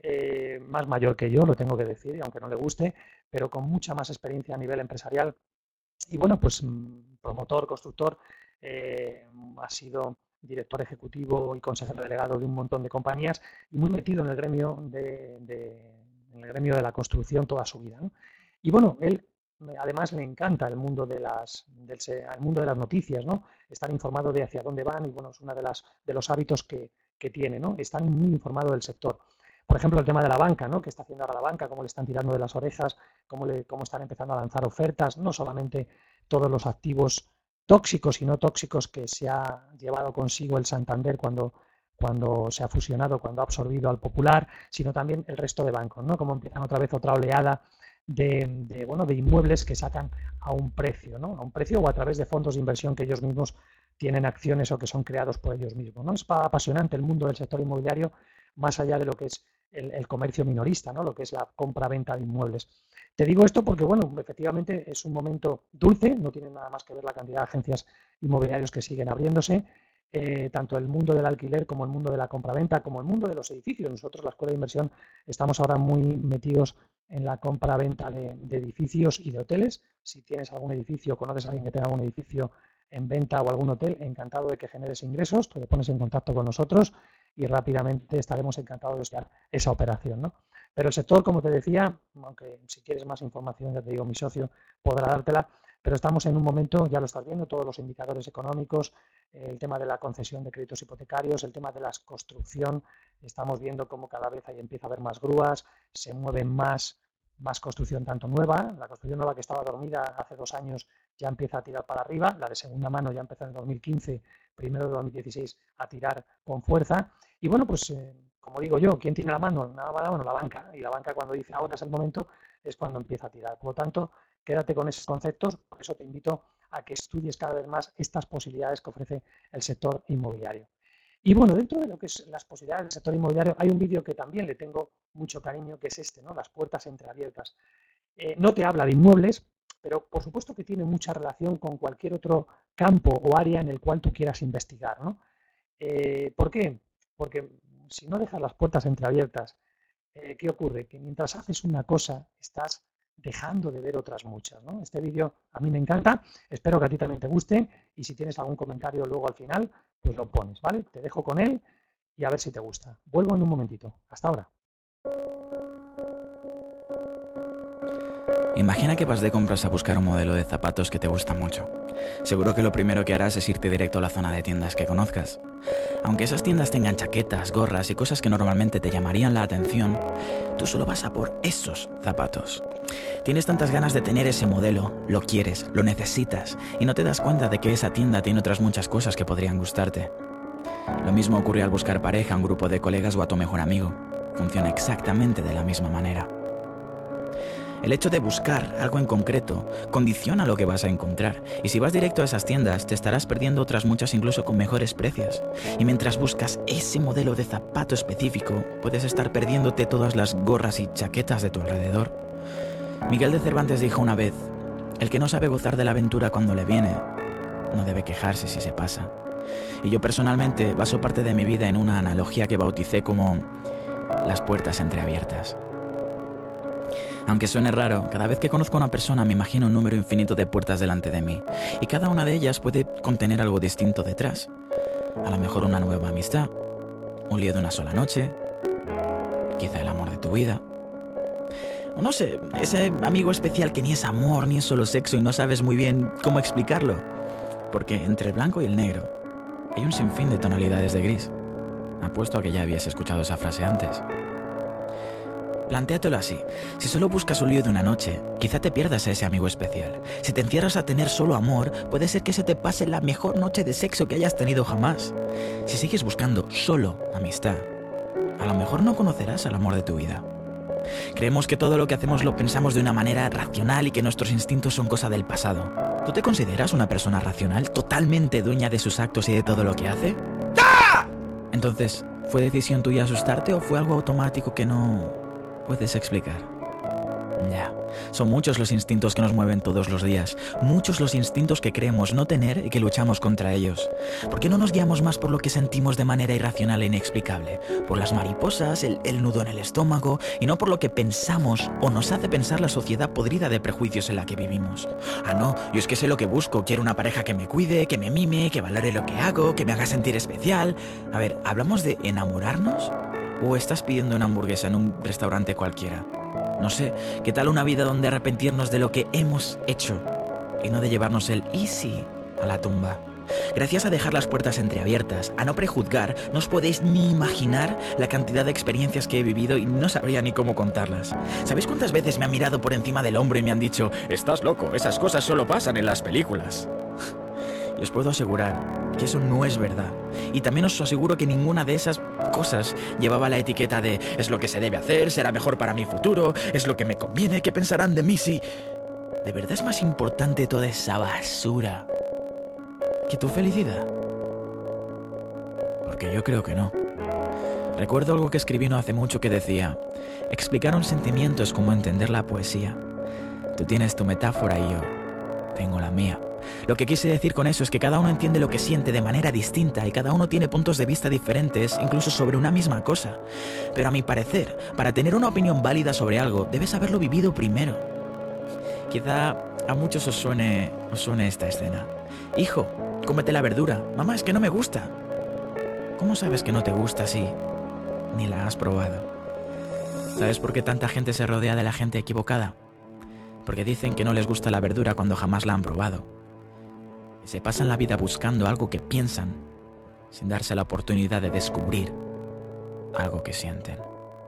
eh, más mayor que yo, lo tengo que decir, y aunque no le guste, pero con mucha más experiencia a nivel empresarial. Y bueno, pues promotor, constructor, eh, ha sido director ejecutivo y consejero delegado de un montón de compañías y muy metido en el gremio de, de, en el gremio de la construcción toda su vida, ¿no? Y bueno, él además le encanta el mundo de las, del, el mundo de las noticias, ¿no? Estar informado de hacia dónde van y bueno, es uno de, las, de los hábitos que, que tiene, ¿no? Estar muy informado del sector. Por ejemplo, el tema de la banca, ¿no? ¿Qué está haciendo ahora la banca? ¿Cómo le están tirando de las orejas? ¿Cómo, le, cómo están empezando a lanzar ofertas? No solamente todos los activos tóxicos y no tóxicos que se ha llevado consigo el Santander cuando, cuando se ha fusionado, cuando ha absorbido al Popular, sino también el resto de bancos, ¿no? Cómo empiezan otra vez otra oleada de, de, bueno, de inmuebles que sacan a un precio, ¿no? A un precio o a través de fondos de inversión que ellos mismos tienen acciones o que son creados por ellos mismos, ¿no? Es apasionante el mundo del sector inmobiliario, más allá de lo que es el, el comercio minorista, ¿no? Lo que es la compra-venta de inmuebles. Te digo esto porque, bueno, efectivamente es un momento dulce, no tiene nada más que ver la cantidad de agencias inmobiliarias que siguen abriéndose, eh, tanto el mundo del alquiler como el mundo de la compraventa, como el mundo de los edificios. Nosotros, la Escuela de Inversión, estamos ahora muy metidos en la compra-venta de, de edificios y de hoteles. Si tienes algún edificio, conoces a alguien que tenga algún edificio en venta o algún hotel, encantado de que generes ingresos, te pones en contacto con nosotros y rápidamente estaremos encantados de buscar esa operación, ¿no? Pero el sector, como te decía, aunque si quieres más información, ya te digo, mi socio podrá dártela, pero estamos en un momento, ya lo estás viendo, todos los indicadores económicos, el tema de la concesión de créditos hipotecarios, el tema de la construcción, estamos viendo cómo cada vez ahí empieza a haber más grúas, se mueven más, más construcción tanto nueva, la construcción nueva que estaba dormida hace dos años ya empieza a tirar para arriba, la de segunda mano ya empezó en dos mil quince, primero de dos mil dieciséis a tirar con fuerza, y bueno, pues eh, como digo yo, ¿quién tiene la mano? Nada más, bueno, la banca, y la banca cuando dice ahora es el momento es cuando empieza a tirar. Por lo tanto, quédate con esos conceptos, por eso te invito a que estudies cada vez más estas posibilidades que ofrece el sector inmobiliario. Y bueno, dentro de lo que es las posibilidades del sector inmobiliario, hay un vídeo que también le tengo mucho cariño, que es este, ¿no? Las puertas entreabiertas. Eh, no te habla de inmuebles, pero por supuesto que tiene mucha relación con cualquier otro campo o área en el cual tú quieras investigar, ¿no? Eh, ¿Por qué? Porque si no dejas las puertas entreabiertas, eh, ¿qué ocurre? Que mientras haces una cosa, estás dejando de ver otras muchas, ¿no? Este vídeo a mí me encanta, espero que a ti también te guste y si tienes algún comentario luego al final, pues lo pones, ¿vale? Te dejo con él y a ver si te gusta. Vuelvo en un momentito. Hasta ahora.
Imagina que vas de compras a buscar un modelo de zapatos que te gusta mucho. Seguro que lo primero que harás es irte directo a la zona de tiendas que conozcas. Aunque esas tiendas tengan chaquetas, gorras y cosas que normalmente te llamarían la atención, tú solo vas a por esos zapatos. Tienes tantas ganas de tener ese modelo, lo quieres, lo necesitas y no te das cuenta de que esa tienda tiene otras muchas cosas que podrían gustarte. Lo mismo ocurre al buscar pareja a un grupo de colegas o a tu mejor amigo. Funciona exactamente de la misma manera. El hecho de buscar algo en concreto condiciona lo que vas a encontrar, y si vas directo a esas tiendas te estarás perdiendo otras muchas incluso con mejores precios. Y mientras buscas ese modelo de zapato específico, puedes estar perdiéndote todas las gorras y chaquetas de tu alrededor. Miguel de Cervantes dijo una vez: el que no sabe gozar de la aventura cuando le viene, no debe quejarse si se pasa. Y yo personalmente baso parte de mi vida en una analogía que bauticé como las puertas entreabiertas. Aunque suene raro, cada vez que conozco a una persona me imagino un número infinito de puertas delante de mí, y cada una de ellas puede contener algo distinto detrás. A lo mejor una nueva amistad, un lío de una sola noche, quizá el amor de tu vida. O no sé, ese amigo especial que ni es amor ni es solo sexo y no sabes muy bien cómo explicarlo. Porque entre el blanco y el negro hay un sinfín de tonalidades de gris. Apuesto a que ya habías escuchado esa frase antes. Plantéatelo así: si solo buscas un lío de una noche, quizá te pierdas a ese amigo especial. Si te encierras a tener solo amor, puede ser que se te pase la mejor noche de sexo que hayas tenido jamás. Si sigues buscando solo amistad, a lo mejor no conocerás al amor de tu vida. Creemos que todo lo que hacemos lo pensamos de una manera racional y que nuestros instintos son cosa del pasado. ¿Tú te consideras una persona racional, totalmente dueña de sus actos y de todo lo que hace? ¡Ah! Entonces, ¿fue decisión tuya asustarte o fue algo automático que no puedes explicar? Ya, son muchos los instintos que nos mueven todos los días, muchos los instintos que creemos no tener y que luchamos contra ellos. ¿Por qué no nos guiamos más por lo que sentimos de manera irracional e inexplicable? Por las mariposas, el, el nudo en el estómago, y no por lo que pensamos o nos hace pensar la sociedad podrida de prejuicios en la que vivimos. Ah, no, yo es que sé lo que busco, quiero una pareja que me cuide, que me mime, que valore lo que hago, que me haga sentir especial. A ver, ¿hablamos de enamorarnos? ¿O estás pidiendo una hamburguesa en un restaurante cualquiera? No sé, ¿qué tal una vida donde arrepentirnos de lo que hemos hecho y no de llevarnos el easy a la tumba? Gracias a dejar las puertas entreabiertas, a no prejuzgar, no os podéis ni imaginar la cantidad de experiencias que he vivido y no sabría ni cómo contarlas. ¿Sabéis cuántas veces me han mirado por encima del hombro y me han dicho: estás loco, esas cosas solo pasan en las películas? Y os puedo asegurar que eso no es verdad. Y también os aseguro que ninguna de esas cosas llevaba la etiqueta de es lo que se debe hacer, será mejor para mi futuro, es lo que me conviene, ¿qué pensarán de mí si...? ¿De verdad es más importante toda esa basura que tu felicidad? Porque yo creo que no. Recuerdo algo que escribí no hace mucho que decía: explicar un sentimiento es como entender la poesía. Tú tienes tu metáfora y yo tengo la mía. Lo que quise decir con eso es que cada uno entiende lo que siente de manera distinta y cada uno tiene puntos de vista diferentes, incluso sobre una misma cosa. Pero a mi parecer, para tener una opinión válida sobre algo, debes haberlo vivido primero. Quizá a muchos os suene, os suene esta escena. Hijo, cómete la verdura. Mamá, es que no me gusta. ¿Cómo sabes que no te gusta si ni la has probado? ¿Sabes por qué tanta gente se rodea de la gente equivocada? Porque dicen que no les gusta la verdura cuando jamás la han probado. Se pasan la vida buscando algo que piensan, sin darse la oportunidad de descubrir algo que sienten.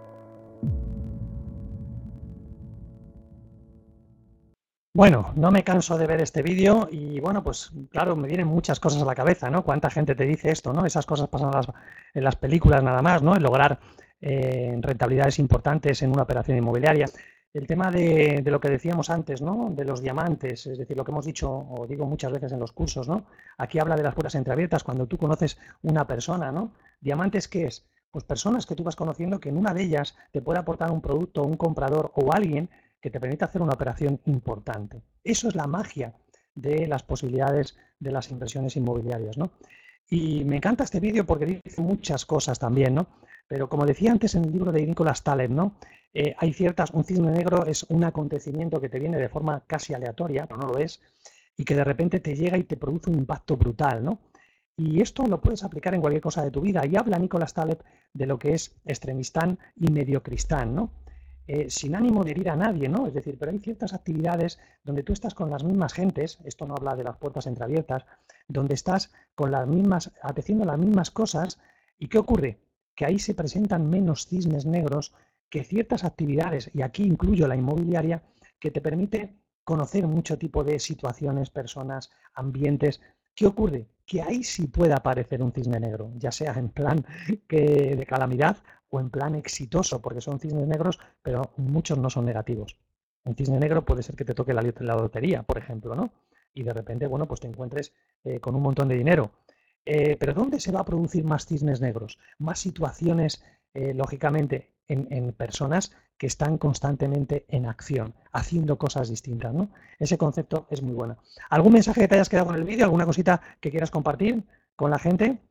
Bueno, no me canso de ver este vídeo y bueno, pues claro, me vienen muchas cosas a la cabeza, ¿no? ¿Cuánta gente te dice esto, ¿no? Esas cosas pasan en las, en las películas nada más, ¿no? El lograr eh, rentabilidades importantes en una operación inmobiliaria. El tema de, de lo que decíamos antes, ¿no? De los diamantes, es decir, lo que hemos dicho o digo muchas veces en los cursos, ¿no? Aquí habla de las puertas entreabiertas cuando tú conoces una persona, ¿no? ¿Diamantes qué es? Pues personas que tú vas conociendo que en una de ellas te puede aportar un producto, un comprador o alguien que te permita hacer una operación importante. Eso es la magia de las posibilidades de las inversiones inmobiliarias, ¿no? Y me encanta este vídeo porque dice muchas cosas también, ¿no? Pero como decía antes en el libro de Nicholas Taleb, ¿no? Eh, hay ciertas, un cisne negro es un acontecimiento que te viene de forma casi aleatoria, pero no lo es, y que de repente te llega y te produce un impacto brutal, ¿no? Y esto lo puedes aplicar en cualquier cosa de tu vida. Y habla Nicholas Taleb de lo que es extremistán y mediocristán, ¿no? eh, sin ánimo de herir a nadie, ¿no? Es decir, pero hay ciertas actividades donde tú estás con las mismas gentes, esto no habla de las puertas entreabiertas, donde estás con las mismas, haciendo las mismas cosas, ¿y qué ocurre? Que ahí se presentan menos cisnes negros que ciertas actividades, y aquí incluyo la inmobiliaria, que te permite conocer mucho tipo de situaciones, personas, ambientes. ¿Qué ocurre? Que ahí sí puede aparecer un cisne negro, ya sea en plan que de calamidad o en plan exitoso, porque son cisnes negros, pero muchos no son negativos. Un cisne negro puede ser que te toque la, la lotería, por ejemplo, ¿no? Y de repente, bueno, pues te encuentres eh, con un montón de dinero. Eh, pero ¿dónde se va a producir más cisnes negros? Más situaciones, eh, lógicamente, en, en personas que están constantemente en acción, haciendo cosas distintas, ¿no? Ese concepto es muy bueno. ¿Algún mensaje que te hayas quedado con el vídeo? ¿Alguna cosita que quieras compartir con la gente?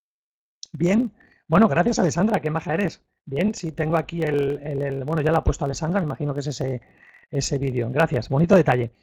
Bien. Bueno, gracias, Alessandra, qué maja eres. Bien, sí, tengo aquí el, el, el bueno, ya lo ha puesto Alessandra, me imagino que es ese, ese vídeo. Gracias, bonito detalle.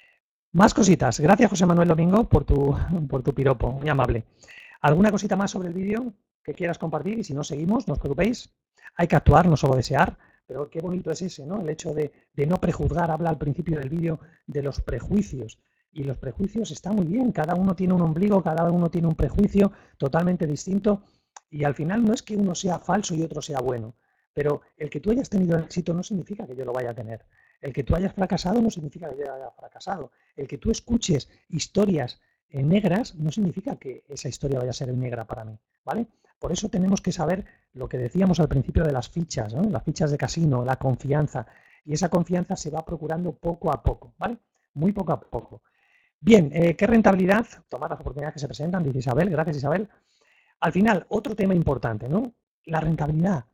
Más cositas. Gracias, José Manuel Domingo, por tu, por tu piropo, muy amable. ¿Alguna cosita más sobre el vídeo que quieras compartir? Y si no, seguimos, no os preocupéis. Hay que actuar, no solo desear, pero qué bonito es ese, ¿no? El hecho de, de no prejuzgar. Habla al principio del vídeo de los prejuicios. Y los prejuicios están muy bien, cada uno tiene un ombligo, cada uno tiene un prejuicio totalmente distinto. Y al final no es que uno sea falso y otro sea bueno, pero el que tú hayas tenido éxito no significa que yo lo vaya a tener. El que tú hayas fracasado no significa que yo haya fracasado. El que tú escuches historias negras no significa que esa historia vaya a ser negra para mí, ¿vale? Por eso tenemos que saber lo que decíamos al principio de las fichas, ¿no? Las fichas de casino, la confianza. Y esa confianza se va procurando poco a poco, ¿vale? Muy poco a poco. Bien, eh, ¿qué rentabilidad? Tomar las oportunidades que se presentan, dice Isabel. Gracias, Isabel. Al final, otro tema importante, ¿no? La rentabilidad.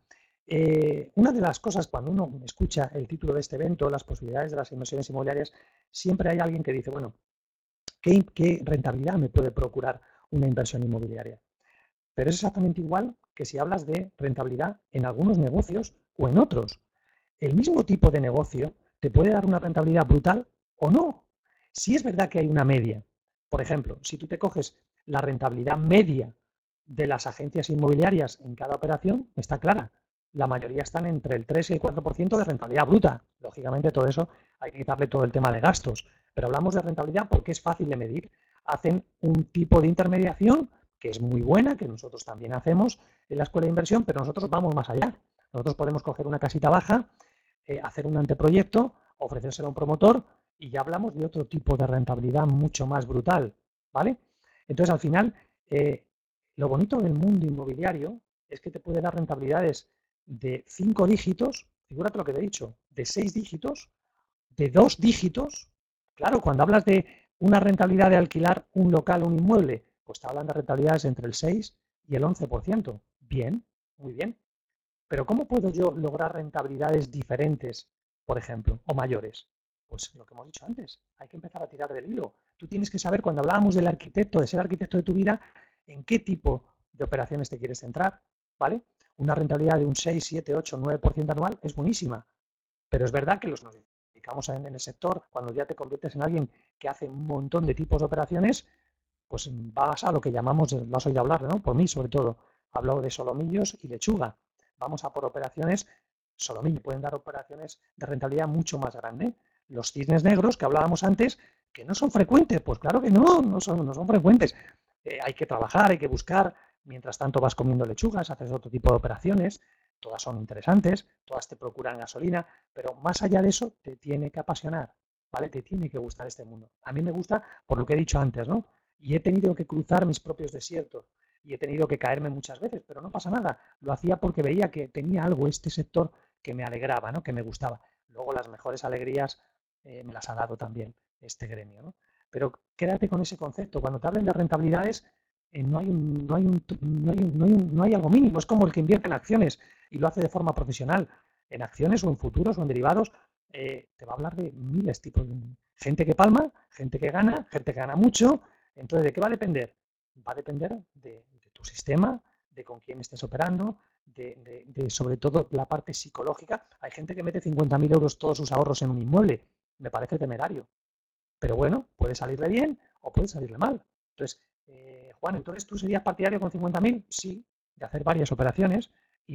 Eh, una de las cosas, cuando uno escucha el título de este evento, las posibilidades de las inversiones inmobiliarias, siempre hay alguien que dice, bueno, ¿qué, qué rentabilidad me puede procurar una inversión inmobiliaria? Pero es exactamente igual que si hablas de rentabilidad en algunos negocios o en otros. El mismo tipo de negocio te puede dar una rentabilidad brutal o no. Si es verdad que hay una media, por ejemplo, si tú te coges la rentabilidad media de las agencias inmobiliarias en cada operación, está clara. La mayoría están entre el tres y el cuatro por ciento de rentabilidad bruta. Lógicamente todo eso hay que quitarle todo el tema de gastos. Pero hablamos de rentabilidad porque es fácil de medir. Hacen un tipo de intermediación que es muy buena, que nosotros también hacemos en la escuela de inversión, pero nosotros vamos más allá. Nosotros podemos coger una casita baja, eh, hacer un anteproyecto, ofrecérselo a un promotor y ya hablamos de otro tipo de rentabilidad mucho más brutal, ¿vale? Entonces, al final, eh, lo bonito del mundo inmobiliario es que te puede dar rentabilidades de cinco dígitos, figúrate lo que te he dicho, de seis dígitos, de dos dígitos. Claro, cuando hablas de una rentabilidad de alquilar un local, un inmueble, pues te hablan de rentabilidades entre el seis y el once por ciento. Bien, muy bien. Pero ¿cómo puedo yo lograr rentabilidades diferentes, por ejemplo, o mayores? Pues lo que hemos dicho antes, hay que empezar a tirar del hilo. Tú tienes que saber, cuando hablábamos del arquitecto, de ser arquitecto de tu vida, en qué tipo de operaciones te quieres centrar, ¿vale? Una rentabilidad de un seis, siete, ocho, nueve por ciento anual es buenísima, pero es verdad que los nos dedicamos en el sector, cuando ya te conviertes en alguien que hace un montón de tipos de operaciones, pues vas a lo que llamamos, lo has oído hablar, ¿no? Por mí, sobre todo, hablo de solomillos y lechuga. Vamos a por operaciones, solomillo, pueden dar operaciones de rentabilidad mucho más grande. Los cisnes negros que hablábamos antes, que no son frecuentes, pues claro que no, no son, no son frecuentes. Eh, hay que trabajar, hay que buscar, mientras tanto vas comiendo lechugas, haces otro tipo de operaciones, todas son interesantes, todas te procuran gasolina, pero más allá de eso te tiene que apasionar, ¿vale? Te tiene que gustar este mundo. A mí me gusta por lo que he dicho antes, ¿no? Y he tenido que cruzar mis propios desiertos y he tenido que caerme muchas veces, pero no pasa nada. Lo hacía porque veía que tenía algo este sector que me alegraba, ¿no? Que me gustaba. Luego las mejores alegrías eh, me las ha dado también este gremio, ¿no? Pero quédate con ese concepto. Cuando te hablen de rentabilidades, eh, no, hay un, no, hay un, no, hay un, no, hay un, no hay algo mínimo. Es como el que invierte en acciones y lo hace de forma profesional. En acciones o en futuros o en derivados, eh, te va a hablar de miles tipos. De gente que palma, gente que gana, gente que gana mucho. Entonces, ¿de qué va a depender? Va a depender de, de tu sistema, de con quién estés operando, de, de, de sobre todo la parte psicológica. Hay gente que mete cincuenta mil euros todos sus ahorros en un inmueble. Me parece temerario. Pero bueno, puede salirle bien o puede salirle mal. Entonces, eh, Juan, ¿entonces tú serías partidario con cincuenta mil? Sí, de hacer varias operaciones y de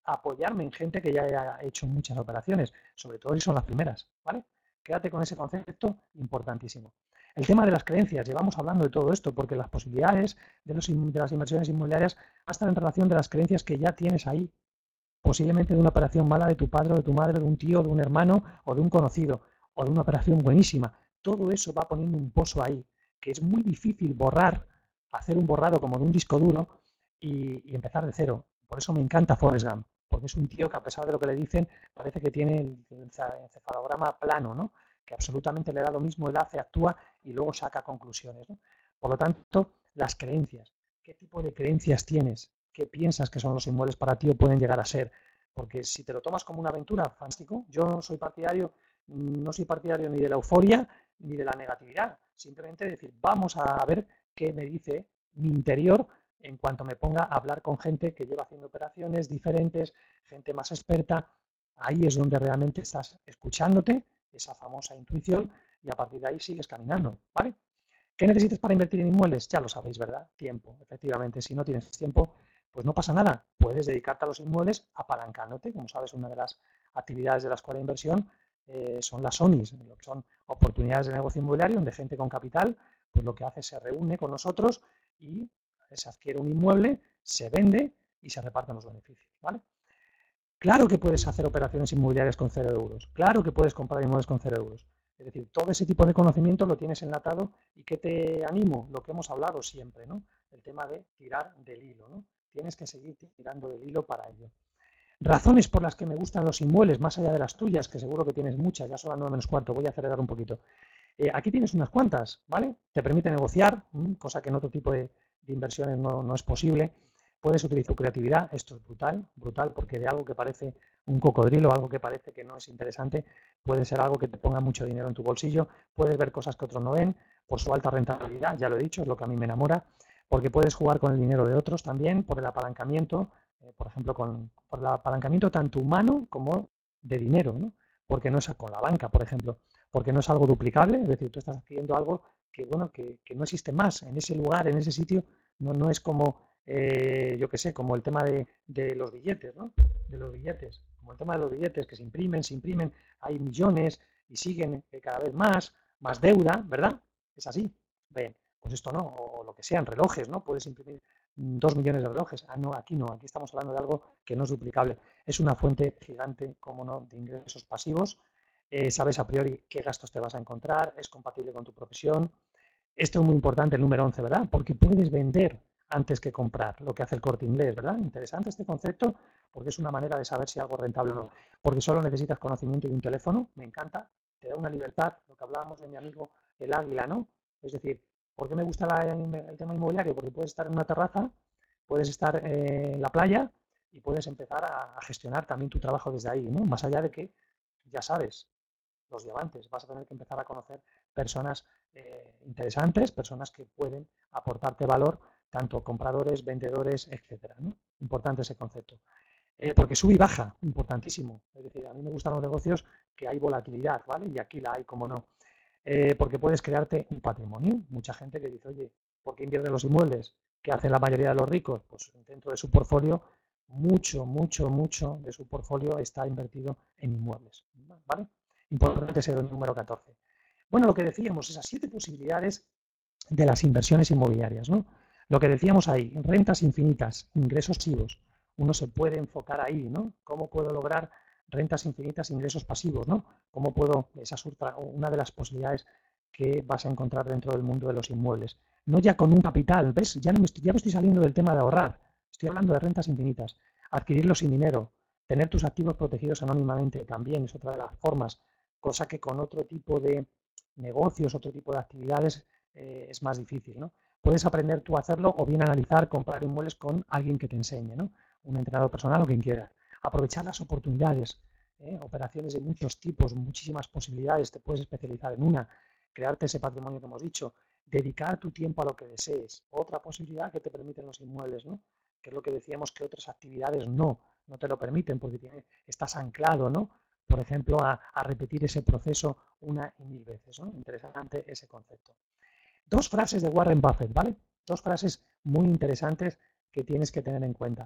apoyarme en gente que ya haya hecho muchas operaciones, sobre todo si son las primeras, ¿vale? Quédate con ese concepto importantísimo. El tema de las creencias, llevamos hablando de todo esto porque las posibilidades de, los, de las inversiones inmobiliarias están en relación de las creencias que ya tienes ahí, posiblemente de una operación mala de tu padre o de tu madre, de un tío, de un hermano o de un conocido, o de una operación buenísima. Todo eso va poniendo un pozo ahí, que es muy difícil borrar, hacer un borrado como de un disco duro y, y empezar de cero. Por eso me encanta Forrest Gump, porque es un tío que a pesar de lo que le dicen, parece que tiene el encefalograma plano, ¿no? Que absolutamente le da lo mismo, él hace, actúa y luego saca conclusiones, ¿no? Por lo tanto, las creencias. ¿Qué tipo de creencias tienes? ¿Qué piensas que son los inmuebles para ti o pueden llegar a ser? Porque si te lo tomas como una aventura, fantástico. Yo no soy partidario, no soy partidario ni de la euforia ni de la negatividad. Simplemente decir, vamos a ver qué me dice mi interior en cuanto me ponga a hablar con gente que lleva haciendo operaciones diferentes, gente más experta. Ahí es donde realmente estás escuchándote, esa famosa intuición, y a partir de ahí sigues caminando, ¿vale? ¿Qué necesitas para invertir en inmuebles? Ya lo sabéis, ¿verdad? Tiempo. Efectivamente, si no tienes tiempo, pues no pasa nada. Puedes dedicarte a los inmuebles apalancándote. Como sabes, una de las actividades de la escuela de inversión eh, son las O N Is, lo que son oportunidades de negocio inmobiliario, donde gente con capital, pues lo que hace es se reúne con nosotros y se adquiere un inmueble, se vende y se reparten los beneficios, ¿vale? Claro que puedes hacer operaciones inmobiliarias con cero euros. Claro que puedes comprar inmuebles con cero euros. Es decir, todo ese tipo de conocimiento lo tienes enlatado y ¿qué te animo? Lo que hemos hablado siempre, ¿no? El tema de tirar del hilo, ¿no? Tienes que seguir tirando del hilo para ello. Razones por las que me gustan los inmuebles, más allá de las tuyas, que seguro que tienes muchas, ya son las nueve menos cuarto, voy a acelerar un poquito. Eh, aquí tienes unas cuantas, ¿vale? Te permite negociar, cosa que en otro tipo de, de inversiones no, no es posible. Puedes utilizar tu creatividad, esto es brutal, brutal, porque de algo que parece un cocodrilo, algo que parece que no es interesante, puede ser algo que te ponga mucho dinero en tu bolsillo, puedes ver cosas que otros no ven, por su alta rentabilidad, ya lo he dicho, es lo que a mí me enamora, porque puedes jugar con el dinero de otros también, por el apalancamiento, eh, por ejemplo, con, por el apalancamiento tanto humano como de dinero, ¿no? Porque no es con la banca, por ejemplo, porque no es algo duplicable, es decir, tú estás adquiriendo algo que, bueno, que, que no existe más en ese lugar, en ese sitio, no, no es como... Eh, yo qué sé, como el tema de, de los billetes, ¿no? De los billetes, como el tema de los billetes que se imprimen, se imprimen, hay millones y siguen cada vez más, más deuda, ¿verdad? Es así. Bien, pues esto no, o lo que sean, relojes, ¿no? Puedes imprimir dos millones de relojes. Ah, no, aquí no, aquí estamos hablando de algo que no es duplicable. Es una fuente gigante, como no, de ingresos pasivos. Eh, sabes a priori qué gastos te vas a encontrar, es compatible con tu profesión. Esto es muy importante, el número once, ¿verdad? Porque puedes vender antes que comprar, lo que hace el Corte Inglés, ¿verdad? Interesante este concepto porque es una manera de saber si algo es rentable o no. Porque solo necesitas conocimiento y un teléfono, me encanta, te da una libertad, lo que hablábamos de mi amigo el águila, ¿no? Es decir, ¿por qué me gusta la, el tema inmobiliario? Porque puedes estar en una terraza, puedes estar eh, en la playa y puedes empezar a, a gestionar también tu trabajo desde ahí, ¿no? Más allá de que, ya sabes, los diamantes, vas a tener que empezar a conocer personas eh, interesantes, personas que pueden aportarte valor, tanto compradores, vendedores, etcétera, ¿no? Importante ese concepto. Eh, porque sube y baja, importantísimo. Es decir, a mí me gustan los negocios que hay volatilidad, ¿vale? Y aquí la hay, como no. Eh, porque puedes crearte un patrimonio. Mucha gente que dice, oye, ¿por qué invierte en los inmuebles? ¿Qué hacen la mayoría de los ricos? Pues dentro de su portfolio, mucho, mucho, mucho de su portfolio está invertido en inmuebles, ¿vale? Importante ser el número catorce. Bueno, lo que decíamos, esas siete posibilidades de las inversiones inmobiliarias, ¿no? Lo que decíamos ahí, rentas infinitas, ingresos pasivos. Uno se puede enfocar ahí, ¿no? ¿Cómo puedo lograr rentas infinitas, ingresos pasivos, ¿no? ¿Cómo puedo, esa es una de las posibilidades que vas a encontrar dentro del mundo de los inmuebles? No ya con un capital, ¿ves? Ya, no me estoy, ya me estoy saliendo del tema de ahorrar. Estoy hablando de rentas infinitas. Adquirirlo sin dinero. Tener tus activos protegidos anónimamente también es otra de las formas, cosa que con otro tipo de negocios, otro tipo de actividades eh, es más difícil, ¿no? Puedes aprender tú a hacerlo o bien analizar, comprar inmuebles con alguien que te enseñe, ¿no? Un entrenador personal o quien quiera. Aprovechar las oportunidades, ¿eh? Operaciones de muchos tipos, muchísimas posibilidades, te puedes especializar en una, crearte ese patrimonio que hemos dicho, dedicar tu tiempo a lo que desees. Otra posibilidad que te permiten los inmuebles, ¿no? Que es lo que decíamos que otras actividades no, no te lo permiten porque tiene, estás anclado, ¿no? Por ejemplo, a, a repetir ese proceso una y mil veces, ¿no? Interesante ese concepto. Dos frases de Warren Buffett, ¿vale? Dos frases muy interesantes que tienes que tener en cuenta.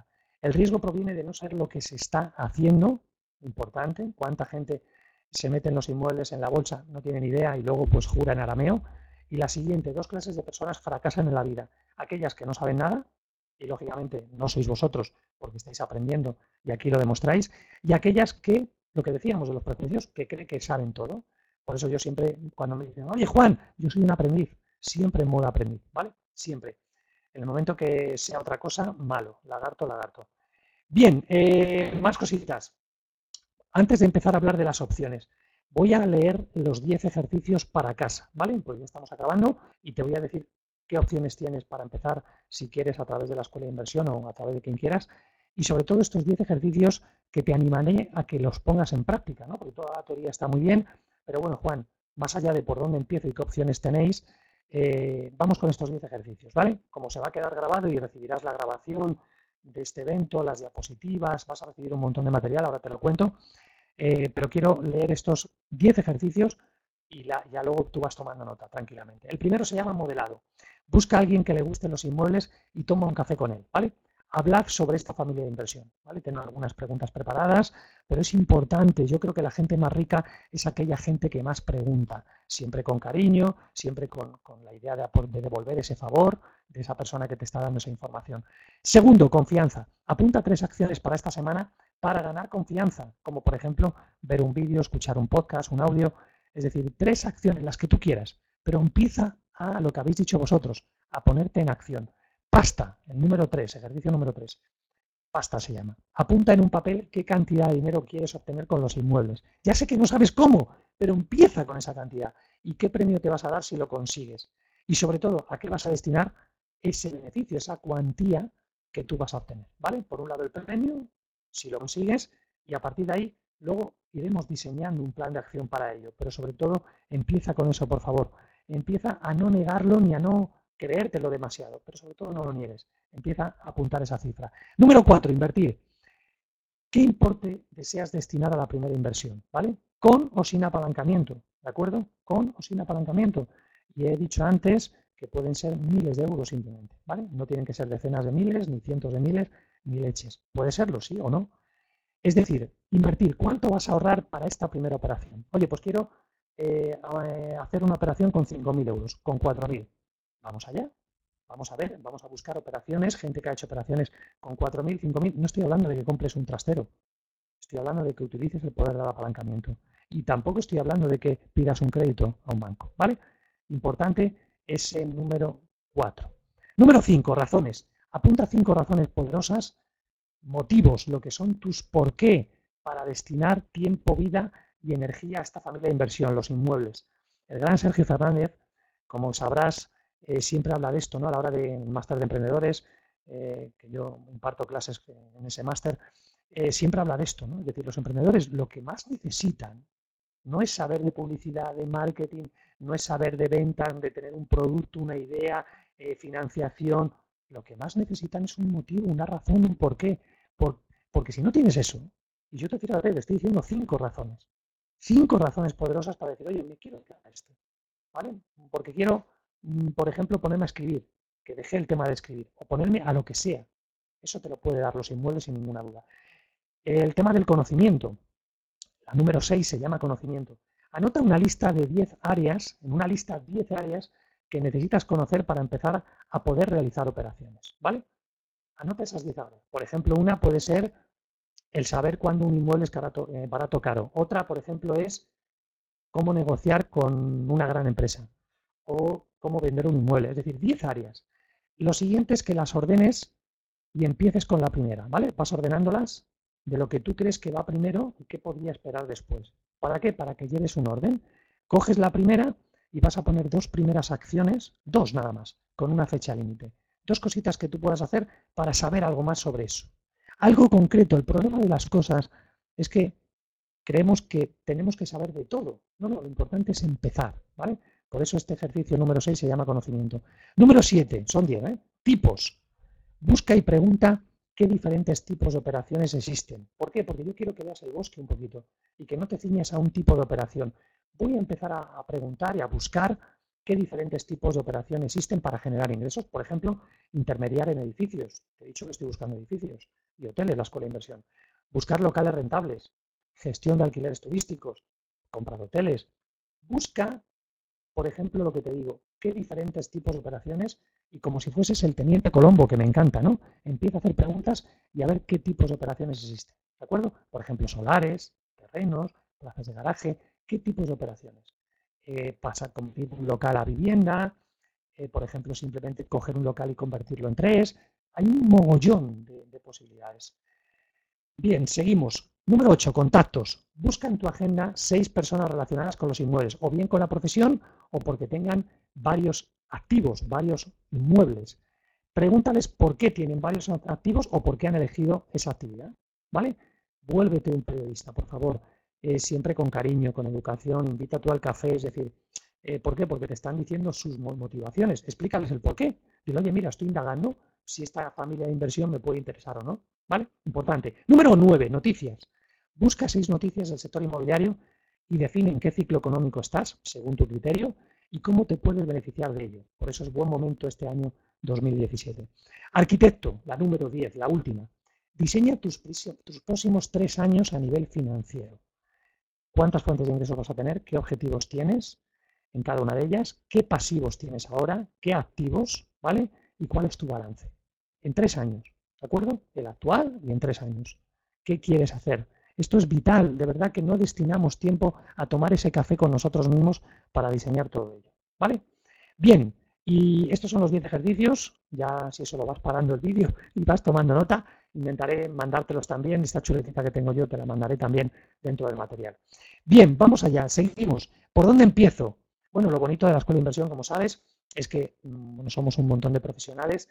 El riesgo proviene de no saber lo que se está haciendo, importante, cuánta gente se mete en los inmuebles en la bolsa, no tienen idea y luego pues jura en arameo. Y la siguiente, dos clases de personas fracasan en la vida. Aquellas que no saben nada, y lógicamente no sois vosotros porque estáis aprendiendo y aquí lo demostráis, y aquellas que, lo que decíamos de los prejuicios, que creen que saben todo. Por eso yo siempre, cuando me dicen, oye Juan, yo soy un aprendiz, siempre en modo aprendiz, ¿vale? Siempre. En el momento que sea otra cosa, malo, lagarto, lagarto. Bien, eh, más cositas. Antes de empezar a hablar de las opciones, voy a leer los diez ejercicios para casa, ¿vale? Pues ya estamos acabando y te voy a decir qué opciones tienes para empezar, si quieres, a través de la escuela de inversión o a través de quien quieras. Y sobre todo estos diez ejercicios que te animaré a que los pongas en práctica, ¿no? Porque toda la teoría está muy bien, pero bueno, Juan, más allá de por dónde empiezo y qué opciones tenéis, eh, vamos con estos diez ejercicios, ¿vale? Como se va a quedar grabado y recibirás la grabación de este evento, las diapositivas, vas a recibir un montón de material, ahora te lo cuento. Eh, pero quiero leer estos diez ejercicios y la, ya luego tú vas tomando nota tranquilamente. El primero se llama modelado. Busca a alguien que le gusten los inmuebles y toma un café con él, ¿vale? Hablad sobre esta familia de inversión, ¿vale? Tengo algunas preguntas preparadas, pero es importante. Yo creo que la gente más rica es aquella gente que más pregunta, siempre con cariño, siempre con, con la idea de, de devolver ese favor de esa persona que te está dando esa información. Segundo, confianza. Apunta tres acciones para esta semana para ganar confianza, como por ejemplo ver un vídeo, escuchar un podcast, un audio, es decir, tres acciones, las que tú quieras, pero empieza a lo que habéis dicho vosotros, a ponerte en acción. Pasta, el número tres, ejercicio número tres, pasta se llama. Apunta en un papel qué cantidad de dinero quieres obtener con los inmuebles. Ya sé que no sabes cómo, pero empieza con esa cantidad y qué premio te vas a dar si lo consigues. Y sobre todo, a qué vas a destinar ese beneficio, esa cuantía que tú vas a obtener, ¿vale? Por un lado el premio, si lo consigues, y a partir de ahí luego iremos diseñando un plan de acción para ello, pero sobre todo empieza con eso, por favor. Empieza a no negarlo ni a no creértelo demasiado, pero sobre todo no lo niegues. Empieza a apuntar esa cifra. Número cuatro, invertir. ¿Qué importe deseas destinar a la primera inversión? ¿Vale? Con o sin apalancamiento, ¿de acuerdo? Con o sin apalancamiento. Y he dicho antes que pueden ser miles de euros simplemente, ¿vale? No tienen que ser decenas de miles, ni cientos de miles, ni leches. Puede serlo, sí o no. Es decir, invertir. ¿Cuánto vas a ahorrar para esta primera operación? Oye, pues quiero eh, hacer una operación con cinco mil euros, con cuatro mil. Vamos allá. Vamos a ver, vamos a buscar operaciones, gente que ha hecho operaciones con cuatro mil, cinco mil. No estoy hablando de que compres un trastero. Estoy hablando de que utilices el poder del apalancamiento. Y tampoco estoy hablando de que pidas un crédito a un banco, ¿vale? Importante ese número cuatro. Número cinco, razones. Apunta cinco razones poderosas, motivos, lo que son tus por qué para destinar tiempo, vida y energía a esta familia de inversión, los inmuebles. El gran Sergio Fernández, como sabrás, eh, siempre habla de esto, ¿no? A la hora de máster de emprendedores, eh, que yo imparto clases en ese máster, eh, siempre habla de esto, ¿no? Es decir, los emprendedores lo que más necesitan no es saber de publicidad, de marketing, no es saber de ventas, de tener un producto, una idea, eh, financiación. Lo que más necesitan es un motivo, una razón, un porqué. Por, porque si no tienes eso, y yo te quiero ver, te estoy diciendo cinco razones, cinco razones poderosas para decir, oye, me quiero dedicar a esto, ¿vale? Porque quiero, por ejemplo, ponerme a escribir, que dejé el tema de escribir, o ponerme a lo que sea. Eso te lo puede dar los inmuebles sin ninguna duda. El tema del conocimiento. La número seis se llama conocimiento. Anota una lista de diez áreas, en una lista diez áreas que necesitas conocer para empezar a poder realizar operaciones, ¿vale? Anota esas diez áreas. Por ejemplo, una puede ser el saber cuándo un inmueble es barato, eh, barato o caro. Otra, por ejemplo, es cómo negociar con una gran empresa o cómo vender un inmueble. Es decir, diez áreas. Lo siguiente es que las ordenes y empieces con la primera, ¿vale? Vas ordenándolas de lo que tú crees que va primero y qué podría esperar después. ¿Para qué? Para que lleves un orden. Coges la primera y vas a poner dos primeras acciones, dos nada más, con una fecha límite. Dos cositas que tú puedas hacer para saber algo más sobre eso. Algo concreto. El problema de las cosas es que creemos que tenemos que saber de todo. No, no, lo importante es empezar, ¿vale? Por eso este ejercicio número seis se llama conocimiento. Número siete, son diez, ¿eh? Tipos. Busca y pregunta qué diferentes tipos de operaciones existen. ¿Por qué? Porque yo quiero que veas el bosque un poquito y que no te ciñas a un tipo de operación. Voy a empezar a, a preguntar y a buscar qué diferentes tipos de operación existen para generar ingresos. Por ejemplo, intermediar en edificios. Te he dicho que estoy buscando edificios y hoteles, la escuela de inversión. Buscar locales rentables, gestión de alquileres turísticos, compra de hoteles. Busca, por ejemplo, lo que te digo, qué diferentes tipos de operaciones y como si fueses el teniente Colombo, que me encanta, ¿no? Empieza a hacer preguntas y a ver qué tipos de operaciones existen, ¿de acuerdo? Por ejemplo, solares, terrenos, plazas de garaje, qué tipos de operaciones. Eh, pasar convertir un local a vivienda, eh, por ejemplo, simplemente coger un local y convertirlo en tres. Hay un mogollón de, de posibilidades. Bien, seguimos. Número ocho, contactos. Busca en tu agenda seis personas relacionadas con los inmuebles, o bien con la profesión o porque tengan varios activos, varios inmuebles. Pregúntales por qué tienen varios activos o por qué han elegido esa actividad, ¿vale? Vuélvete un periodista, por favor, eh, siempre con cariño, con educación, invita tú al café, es decir, eh, ¿por qué? Porque te están diciendo sus motivaciones, explícales el por qué. Dile, oye, mira, estoy indagando si esta familia de inversión me puede interesar o no, ¿vale? Importante. Número nueve, noticias. Busca seis noticias del sector inmobiliario y define en qué ciclo económico estás, según tu criterio, y cómo te puedes beneficiar de ello. Por eso es buen momento este año dos mil diecisiete. Arquitecto, la número diez, la última. Diseña tus, tus próximos tres años a nivel financiero. ¿Cuántas fuentes de ingresos vas a tener? ¿Qué objetivos tienes en cada una de ellas? ¿Qué pasivos tienes ahora? ¿Qué activos? ¿Vale? ¿Y cuál es tu balance? En tres años, ¿de acuerdo? El actual y en tres años. ¿Qué quieres hacer? Esto es vital, de verdad que no destinamos tiempo a tomar ese café con nosotros mismos para diseñar todo ello, ¿vale? Bien, y estos son los diez ejercicios, ya si eso lo vas parando el vídeo y vas tomando nota, intentaré mandártelos también, esta chuletita que tengo yo te la mandaré también dentro del material. Bien, vamos allá, seguimos. ¿Por dónde empiezo? Bueno, lo bonito de la Escuela de Inversión, como sabes, es que bueno, somos un montón de profesionales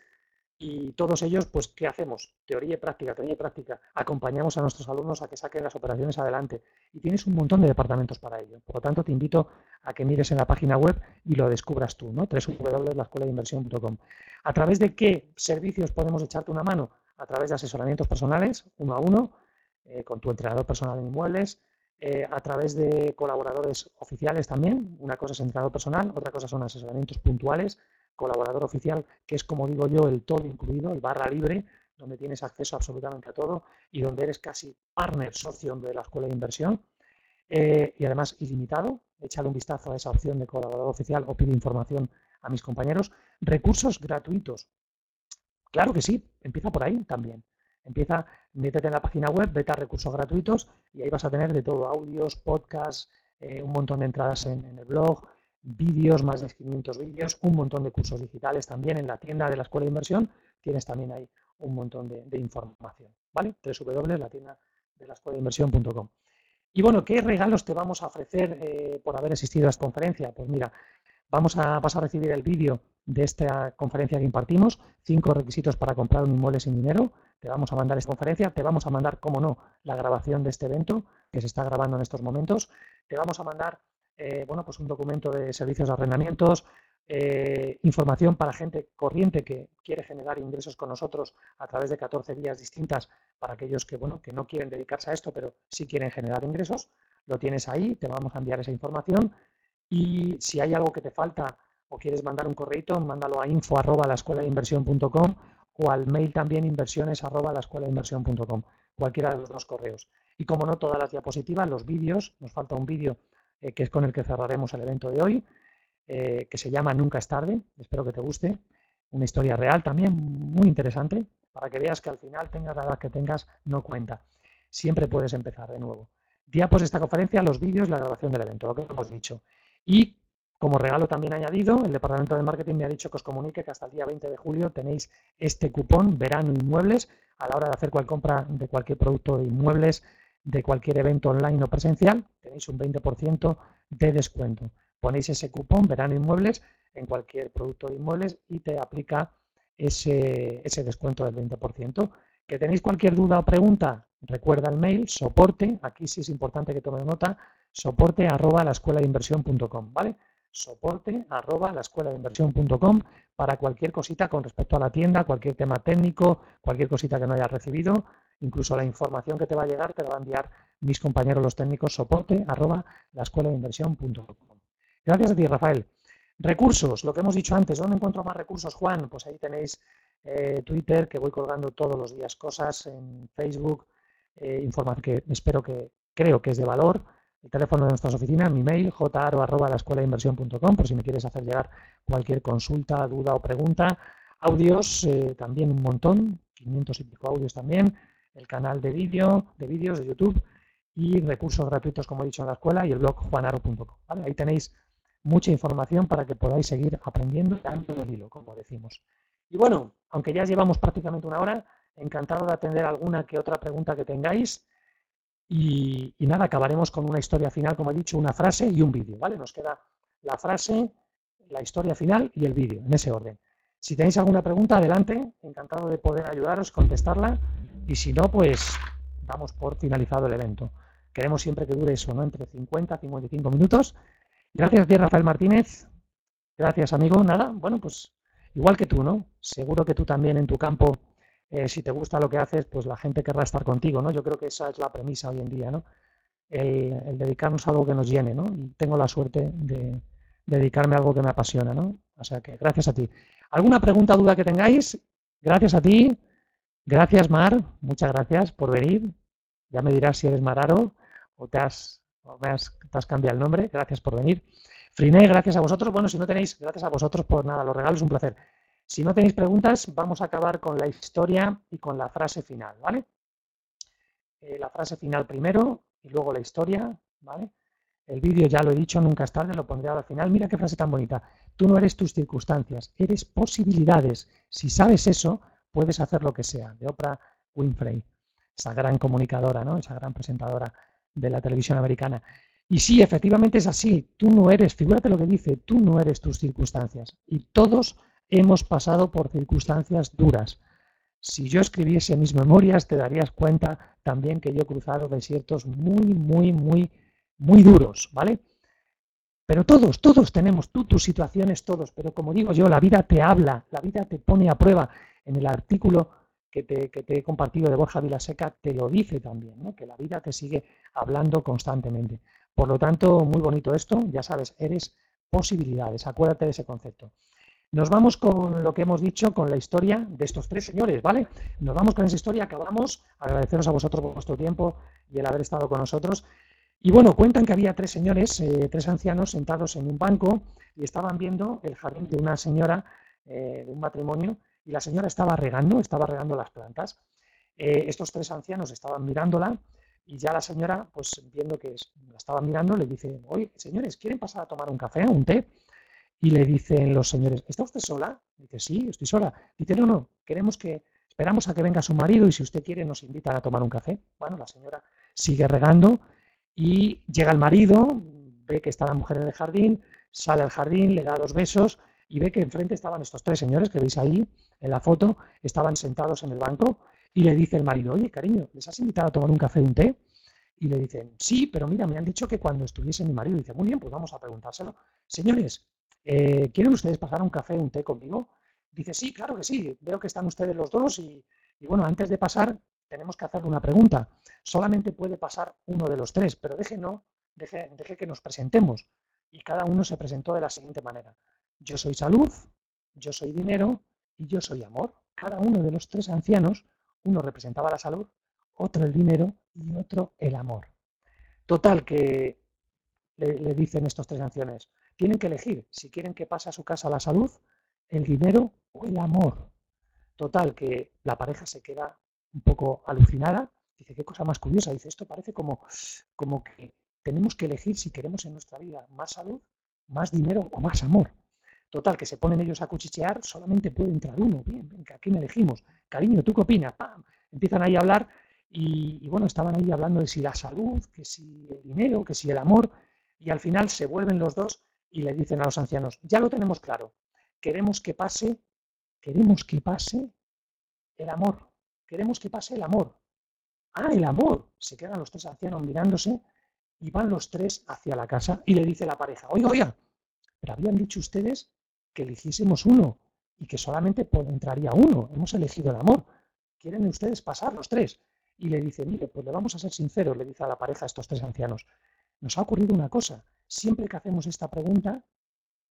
y todos ellos, pues, ¿qué hacemos? Teoría y práctica, teoría y práctica. Acompañamos a nuestros alumnos a que saquen las operaciones adelante. Y tienes un montón de departamentos para ello. Por lo tanto, te invito a que mires en la página web y lo descubras tú, ¿no? doble u doble u doble u punto la escuela de inversión punto com. ¿A través de qué servicios podemos echarte una mano? A través de asesoramientos personales, uno a uno, eh, con tu entrenador personal en inmuebles, eh, a través de colaboradores oficiales también. Una cosa es entrenador personal, otra cosa son asesoramientos puntuales. Colaborador oficial, que es, como digo yo, el todo incluido, el barra libre, donde tienes acceso absolutamente a todo y donde eres casi partner, socio de la Escuela de Inversión, eh, y además ilimitado. Échale un vistazo a esa opción de colaborador oficial o pide información a mis compañeros. Recursos gratuitos. Claro que sí, empieza por ahí también. Empieza, métete en la página web, vete a recursos gratuitos y ahí vas a tener de todo, audios, podcasts, eh, un montón de entradas en, en el blog, vídeos, más de quinientos vídeos, un montón de cursos digitales también en la tienda de la Escuela de Inversión. Tienes también ahí un montón de, de información, ¿vale? doble u doble u doble u punto la tienda de la escuela de inversión punto com. Y bueno, ¿qué regalos te vamos a ofrecer eh, por haber asistido a esta conferencia? Pues mira, vamos a, vas a recibir el vídeo de esta conferencia que impartimos, cinco requisitos para comprar un inmueble sin dinero. Te vamos a mandar esta conferencia, te vamos a mandar, como no, la grabación de este evento que se está grabando en estos momentos. Te vamos a mandar Eh, bueno, pues un documento de servicios de arrendamientos, eh, información para gente corriente que quiere generar ingresos con nosotros a través de catorce vías distintas para aquellos que, bueno, que no quieren dedicarse a esto, pero sí quieren generar ingresos. Lo tienes ahí, te vamos a enviar esa información y si hay algo que te falta o quieres mandar un correíto, mándalo a info arroba la escuela de inversión punto com o al mail también inversiones arroba la escuela de inversión punto com, cualquiera de los dos correos. Y como no, todas las diapositivas, los vídeos, nos falta un vídeo Eh, que es con el que cerraremos el evento de hoy, eh, que se llama Nunca es tarde, espero que te guste, una historia real también, muy interesante, para que veas que al final, tengas la edad que tengas, no cuenta, siempre puedes empezar de nuevo. Diapos de esta conferencia, los vídeos, la grabación del evento, lo que hemos dicho. Y como regalo también añadido, el Departamento de Marketing me ha dicho que os comunique que hasta el día veinte de julio tenéis este cupón Verano Inmuebles a la hora de hacer cualquier compra de cualquier producto de inmuebles, de cualquier evento online o presencial, tenéis un veinte por ciento de descuento. Ponéis ese cupón Verano Inmuebles en cualquier producto de inmuebles y te aplica ese, ese descuento del veinte por ciento. ¿Que tenéis cualquier duda o pregunta? Recuerda el mail, soporte, aquí sí es importante que tome nota, soporte arroba la escuela de inversión punto com, ¿vale? Soporte arroba la escuela de inversión punto com para cualquier cosita con respecto a la tienda, cualquier tema técnico, cualquier cosita que no hayas recibido. Incluso la información que te va a llegar te la va a enviar mis compañeros los técnicos, soporte arroba la escuela de inversión punto com. Gracias a ti, Rafael. Recursos, lo que hemos dicho antes. ¿Dónde encuentro más recursos, Juan? Pues ahí tenéis eh, Twitter, que voy colgando todos los días cosas, en Facebook, eh, información que espero que, creo que es de valor. El teléfono de nuestras oficinas, mi mail, jaro arroba la escuela de inversión punto com, por si me quieres hacer llegar cualquier consulta, duda o pregunta. Audios, eh, también un montón, quinientos y pico audios también. El canal de vídeo, de vídeos de YouTube y recursos gratuitos, como he dicho, en la escuela, y el blog juanaro punto com, ¿vale? Ahí tenéis mucha información para que podáis seguir aprendiendo tanto del hilo, como decimos. Y bueno, aunque ya llevamos prácticamente una hora, encantado de atender alguna que otra pregunta que tengáis. Y, y nada, acabaremos con una historia final, como he dicho, una frase y un vídeo, ¿vale? Nos queda la frase, la historia final y el vídeo, en ese orden. Si tenéis alguna pregunta, adelante, encantado de poder ayudaros, contestarla, y si no, pues damos por finalizado el evento. Queremos siempre que dure eso, ¿no? Entre cincuenta y cincuenta y cinco minutos. Gracias a ti, Rafael Martínez. Gracias, amigo. Nada, bueno, pues igual que tú, ¿no? Seguro que tú también en tu campo, eh, si te gusta lo que haces, pues la gente querrá estar contigo, ¿no? Yo creo que esa es la premisa hoy en día, ¿no? El, el dedicarnos a algo que nos llene, ¿no? Y tengo la suerte de, de dedicarme a algo que me apasiona, ¿no? O sea que gracias a ti. ¿Alguna pregunta, duda que tengáis? Gracias a ti. Gracias, Mar. Muchas gracias por venir. Ya me dirás si eres Mararo o te has, o me has, te has cambiado el nombre. Gracias por venir. Friné, gracias a vosotros. Bueno, si no tenéis, gracias a vosotros por nada, los regalos, un placer. Si no tenéis preguntas, vamos a acabar con la historia y con la frase final, ¿vale? Eh, la frase final primero y luego la historia, ¿vale? El vídeo ya lo he dicho, nunca es tarde, lo pondré al final. Mira qué frase tan bonita. Tú no eres tus circunstancias, eres posibilidades. Si sabes eso, puedes hacer lo que sea. De Oprah Winfrey, esa gran comunicadora, ¿no? Esa gran presentadora de la televisión americana. Y sí, efectivamente es así. Tú no eres, figúrate lo que dice, tú no eres tus circunstancias. Y todos hemos pasado por circunstancias duras. Si yo escribiese mis memorias, te darías cuenta también que yo he cruzado desiertos muy, muy, muy, muy duros, ¿vale? Pero todos, todos tenemos, tú, tus situaciones, todos. Pero como digo yo, la vida te habla, la vida te pone a prueba. En el artículo que te, que te he compartido de Borja Vilaseca te lo dice también, ¿no? Que la vida te sigue hablando constantemente. Por lo tanto, muy bonito esto, ya sabes, eres posibilidades, acuérdate de ese concepto. Nos vamos con lo que hemos dicho, con la historia de estos tres señores, ¿vale? Nos vamos con esa historia, acabamos, agradeceros a vosotros por vuestro tiempo y el haber estado con nosotros. Y bueno, cuentan que había tres señores, eh, tres ancianos sentados en un banco y estaban viendo el jardín de una señora, eh, de un matrimonio, y la señora estaba regando, estaba regando las plantas. Eh, estos tres ancianos estaban mirándola y ya la señora, pues viendo que la estaba mirando, le dice, oye, señores, ¿quieren pasar a tomar un café, un té? Y le dicen los señores, ¿está usted sola? Dice, sí, estoy sola. Dice, no, no, queremos que, esperamos a que venga su marido y si usted quiere nos invitan a tomar un café. Bueno, la señora sigue regando y llega el marido, ve que está la mujer en el jardín, sale al jardín, le da dos besos y ve que enfrente estaban estos tres señores que veis ahí en la foto, estaban sentados en el banco y le dice el marido, oye, cariño, ¿les has invitado a tomar un café, un té? Y le dicen, sí, pero mira, me han dicho que cuando estuviese mi marido. Dice, muy bien, pues vamos a preguntárselo. Señores, Eh, ¿quieren ustedes pasar un café, un té conmigo? Dice, sí, claro que sí, veo que están ustedes los dos y, y bueno, antes de pasar tenemos que hacerle una pregunta. Solamente puede pasar uno de los tres, pero deje, no, deje, deje que nos presentemos. Y cada uno se presentó de la siguiente manera. Yo soy salud, yo soy dinero y yo soy amor. Cada uno de los tres ancianos, uno representaba la salud, otro el dinero y otro el amor. Total, que le, le dicen estos tres ancianos, tienen que elegir si quieren que pase a su casa la salud, el dinero o el amor. Total, que la pareja se queda un poco alucinada. Dice, qué cosa más curiosa. Dice, esto parece como, como que tenemos que elegir si queremos en nuestra vida más salud, más dinero o más amor. Total, que se ponen ellos a cuchichear, solamente puede entrar uno. Bien, venga, ¿a quién elegimos? Cariño, ¿tú qué opinas? ¡Pam! Empiezan ahí a hablar y, y bueno, estaban ahí hablando de si la salud, que si el dinero, que si el amor. Y al final se vuelven los dos y le dicen a los ancianos, ya lo tenemos claro, queremos que pase, queremos que pase el amor, queremos que pase el amor. Ah, el amor. Se quedan los tres ancianos mirándose y van los tres hacia la casa y le dice la pareja, oiga, oiga, pero habían dicho ustedes que eligiésemos uno y que solamente entraría uno, hemos elegido el amor. ¿Quieren ustedes pasar los tres? Y le dice, mire, pues le vamos a ser sinceros, le dice a la pareja a estos tres ancianos, nos ha ocurrido una cosa, siempre que hacemos esta pregunta,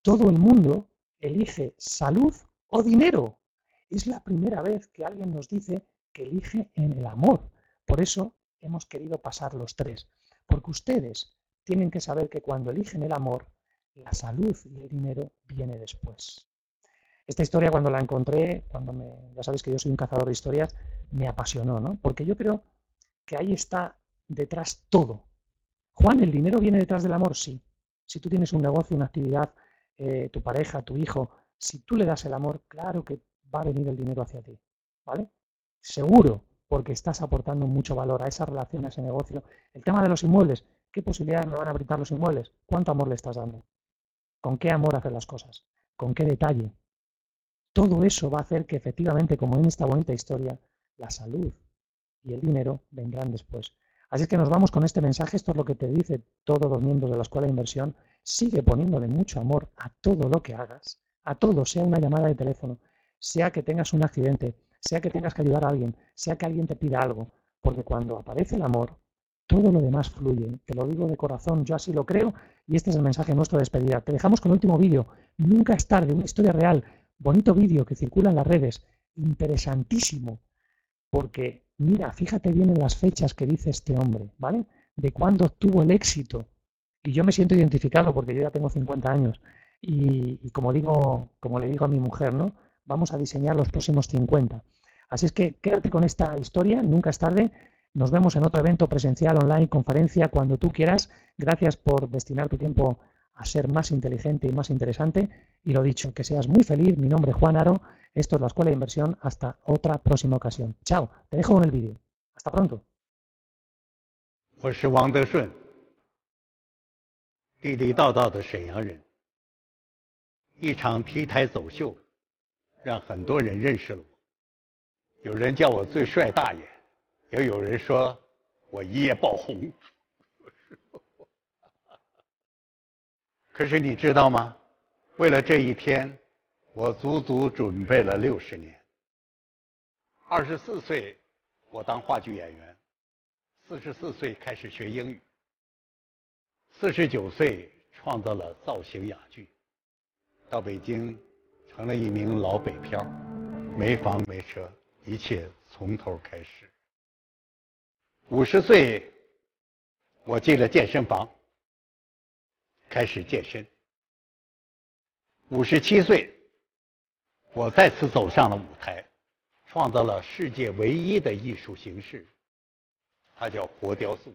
todo el mundo elige salud o dinero. Es la primera vez que alguien nos dice que elige en el amor. Por eso hemos querido pasar los tres. Porque ustedes tienen que saber que cuando eligen el amor, la salud y el dinero viene después. Esta historia, cuando la encontré, cuando me, ya sabéis que yo soy un cazador de historias, me apasionó, ¿no? Porque yo creo que ahí está detrás todo. Juan, ¿el dinero viene detrás del amor? Sí. Si tú tienes un negocio, una actividad, eh, tu pareja, tu hijo, si tú le das el amor, claro que va a venir el dinero hacia ti, ¿vale? Seguro, porque estás aportando mucho valor a esa relación, a ese negocio. El tema de los inmuebles, ¿qué posibilidades me van a brindar los inmuebles? ¿Cuánto amor le estás dando? ¿Con qué amor hacer las cosas? ¿Con qué detalle? Todo eso va a hacer que efectivamente, como en esta bonita historia, la salud y el dinero vendrán después. Así es que nos vamos con este mensaje. Esto es lo que te dice todos los miembros de la Escuela de Inversión. Sigue poniéndole mucho amor a todo lo que hagas, a todo, sea una llamada de teléfono, sea que tengas un accidente, sea que tengas que ayudar a alguien, sea que alguien te pida algo, porque cuando aparece el amor, todo lo demás fluye. Te lo digo de corazón, yo así lo creo, y este es el mensaje nuestro de despedida. Te dejamos con el último vídeo. Nunca es tarde, una historia real. Bonito vídeo que circula en las redes, interesantísimo, porque mira, fíjate bien en las fechas que dice este hombre, ¿vale? De cuándo tuvo el éxito. Y yo me siento identificado porque yo ya tengo cincuenta años y, y como digo, como le digo a mi mujer, ¿no? Vamos a diseñar los próximos cincuenta. Así es que quédate con esta historia, nunca es tarde. Nos vemos en otro evento presencial, online, conferencia, cuando tú quieras. Gracias por destinar tu tiempo a ser más inteligente y más interesante. Y lo dicho, que seas muy feliz. Mi nombre es Juan Aro. Esto es la Escuela de Inversión. Hasta otra próxima ocasión. Chao. Te dejo con el vídeo. Hasta pronto.
我是王德顺，地地道道的沈阳人。一场 T 台走秀，让很多人认识了我。有人叫我最帅大爷，也有人说我一夜爆红。可是你知道吗？为了这一天，我足足准备了六十年。二十四岁，我当话剧演员；四十四岁开始学英语；四十九岁创造了造型哑剧；到北京，成了一名老北漂，没房没车，一切从头开始。五十岁，我进了健身房，开始健身。五十七岁，我再次走上了舞台，创造了世界唯一的艺术形式，它叫活雕塑。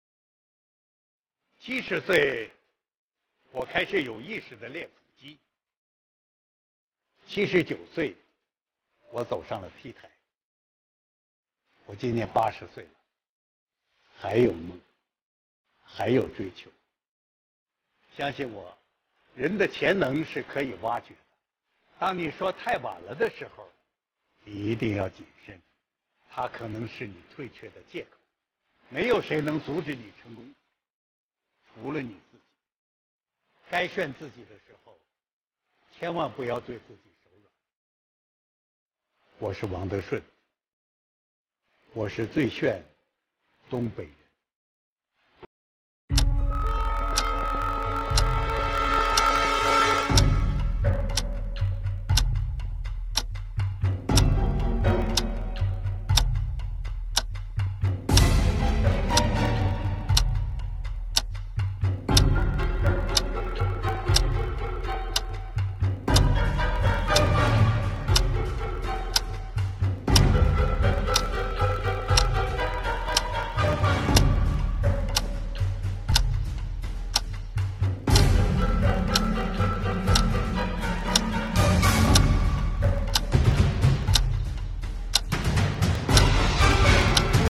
七十岁，我开始有意识地练腹肌。七十九岁，我走上了 T 台。我今年八十岁了，还有梦，还有追求。相信我，人的潜能是可以挖掘的。当你说太晚了的时候，你一定要谨慎，它可能是你退却的借口。没有谁能阻止你成功，除了你自己。该炫自己的时候，千万不要对自己手软。我是王德顺，我是最炫东北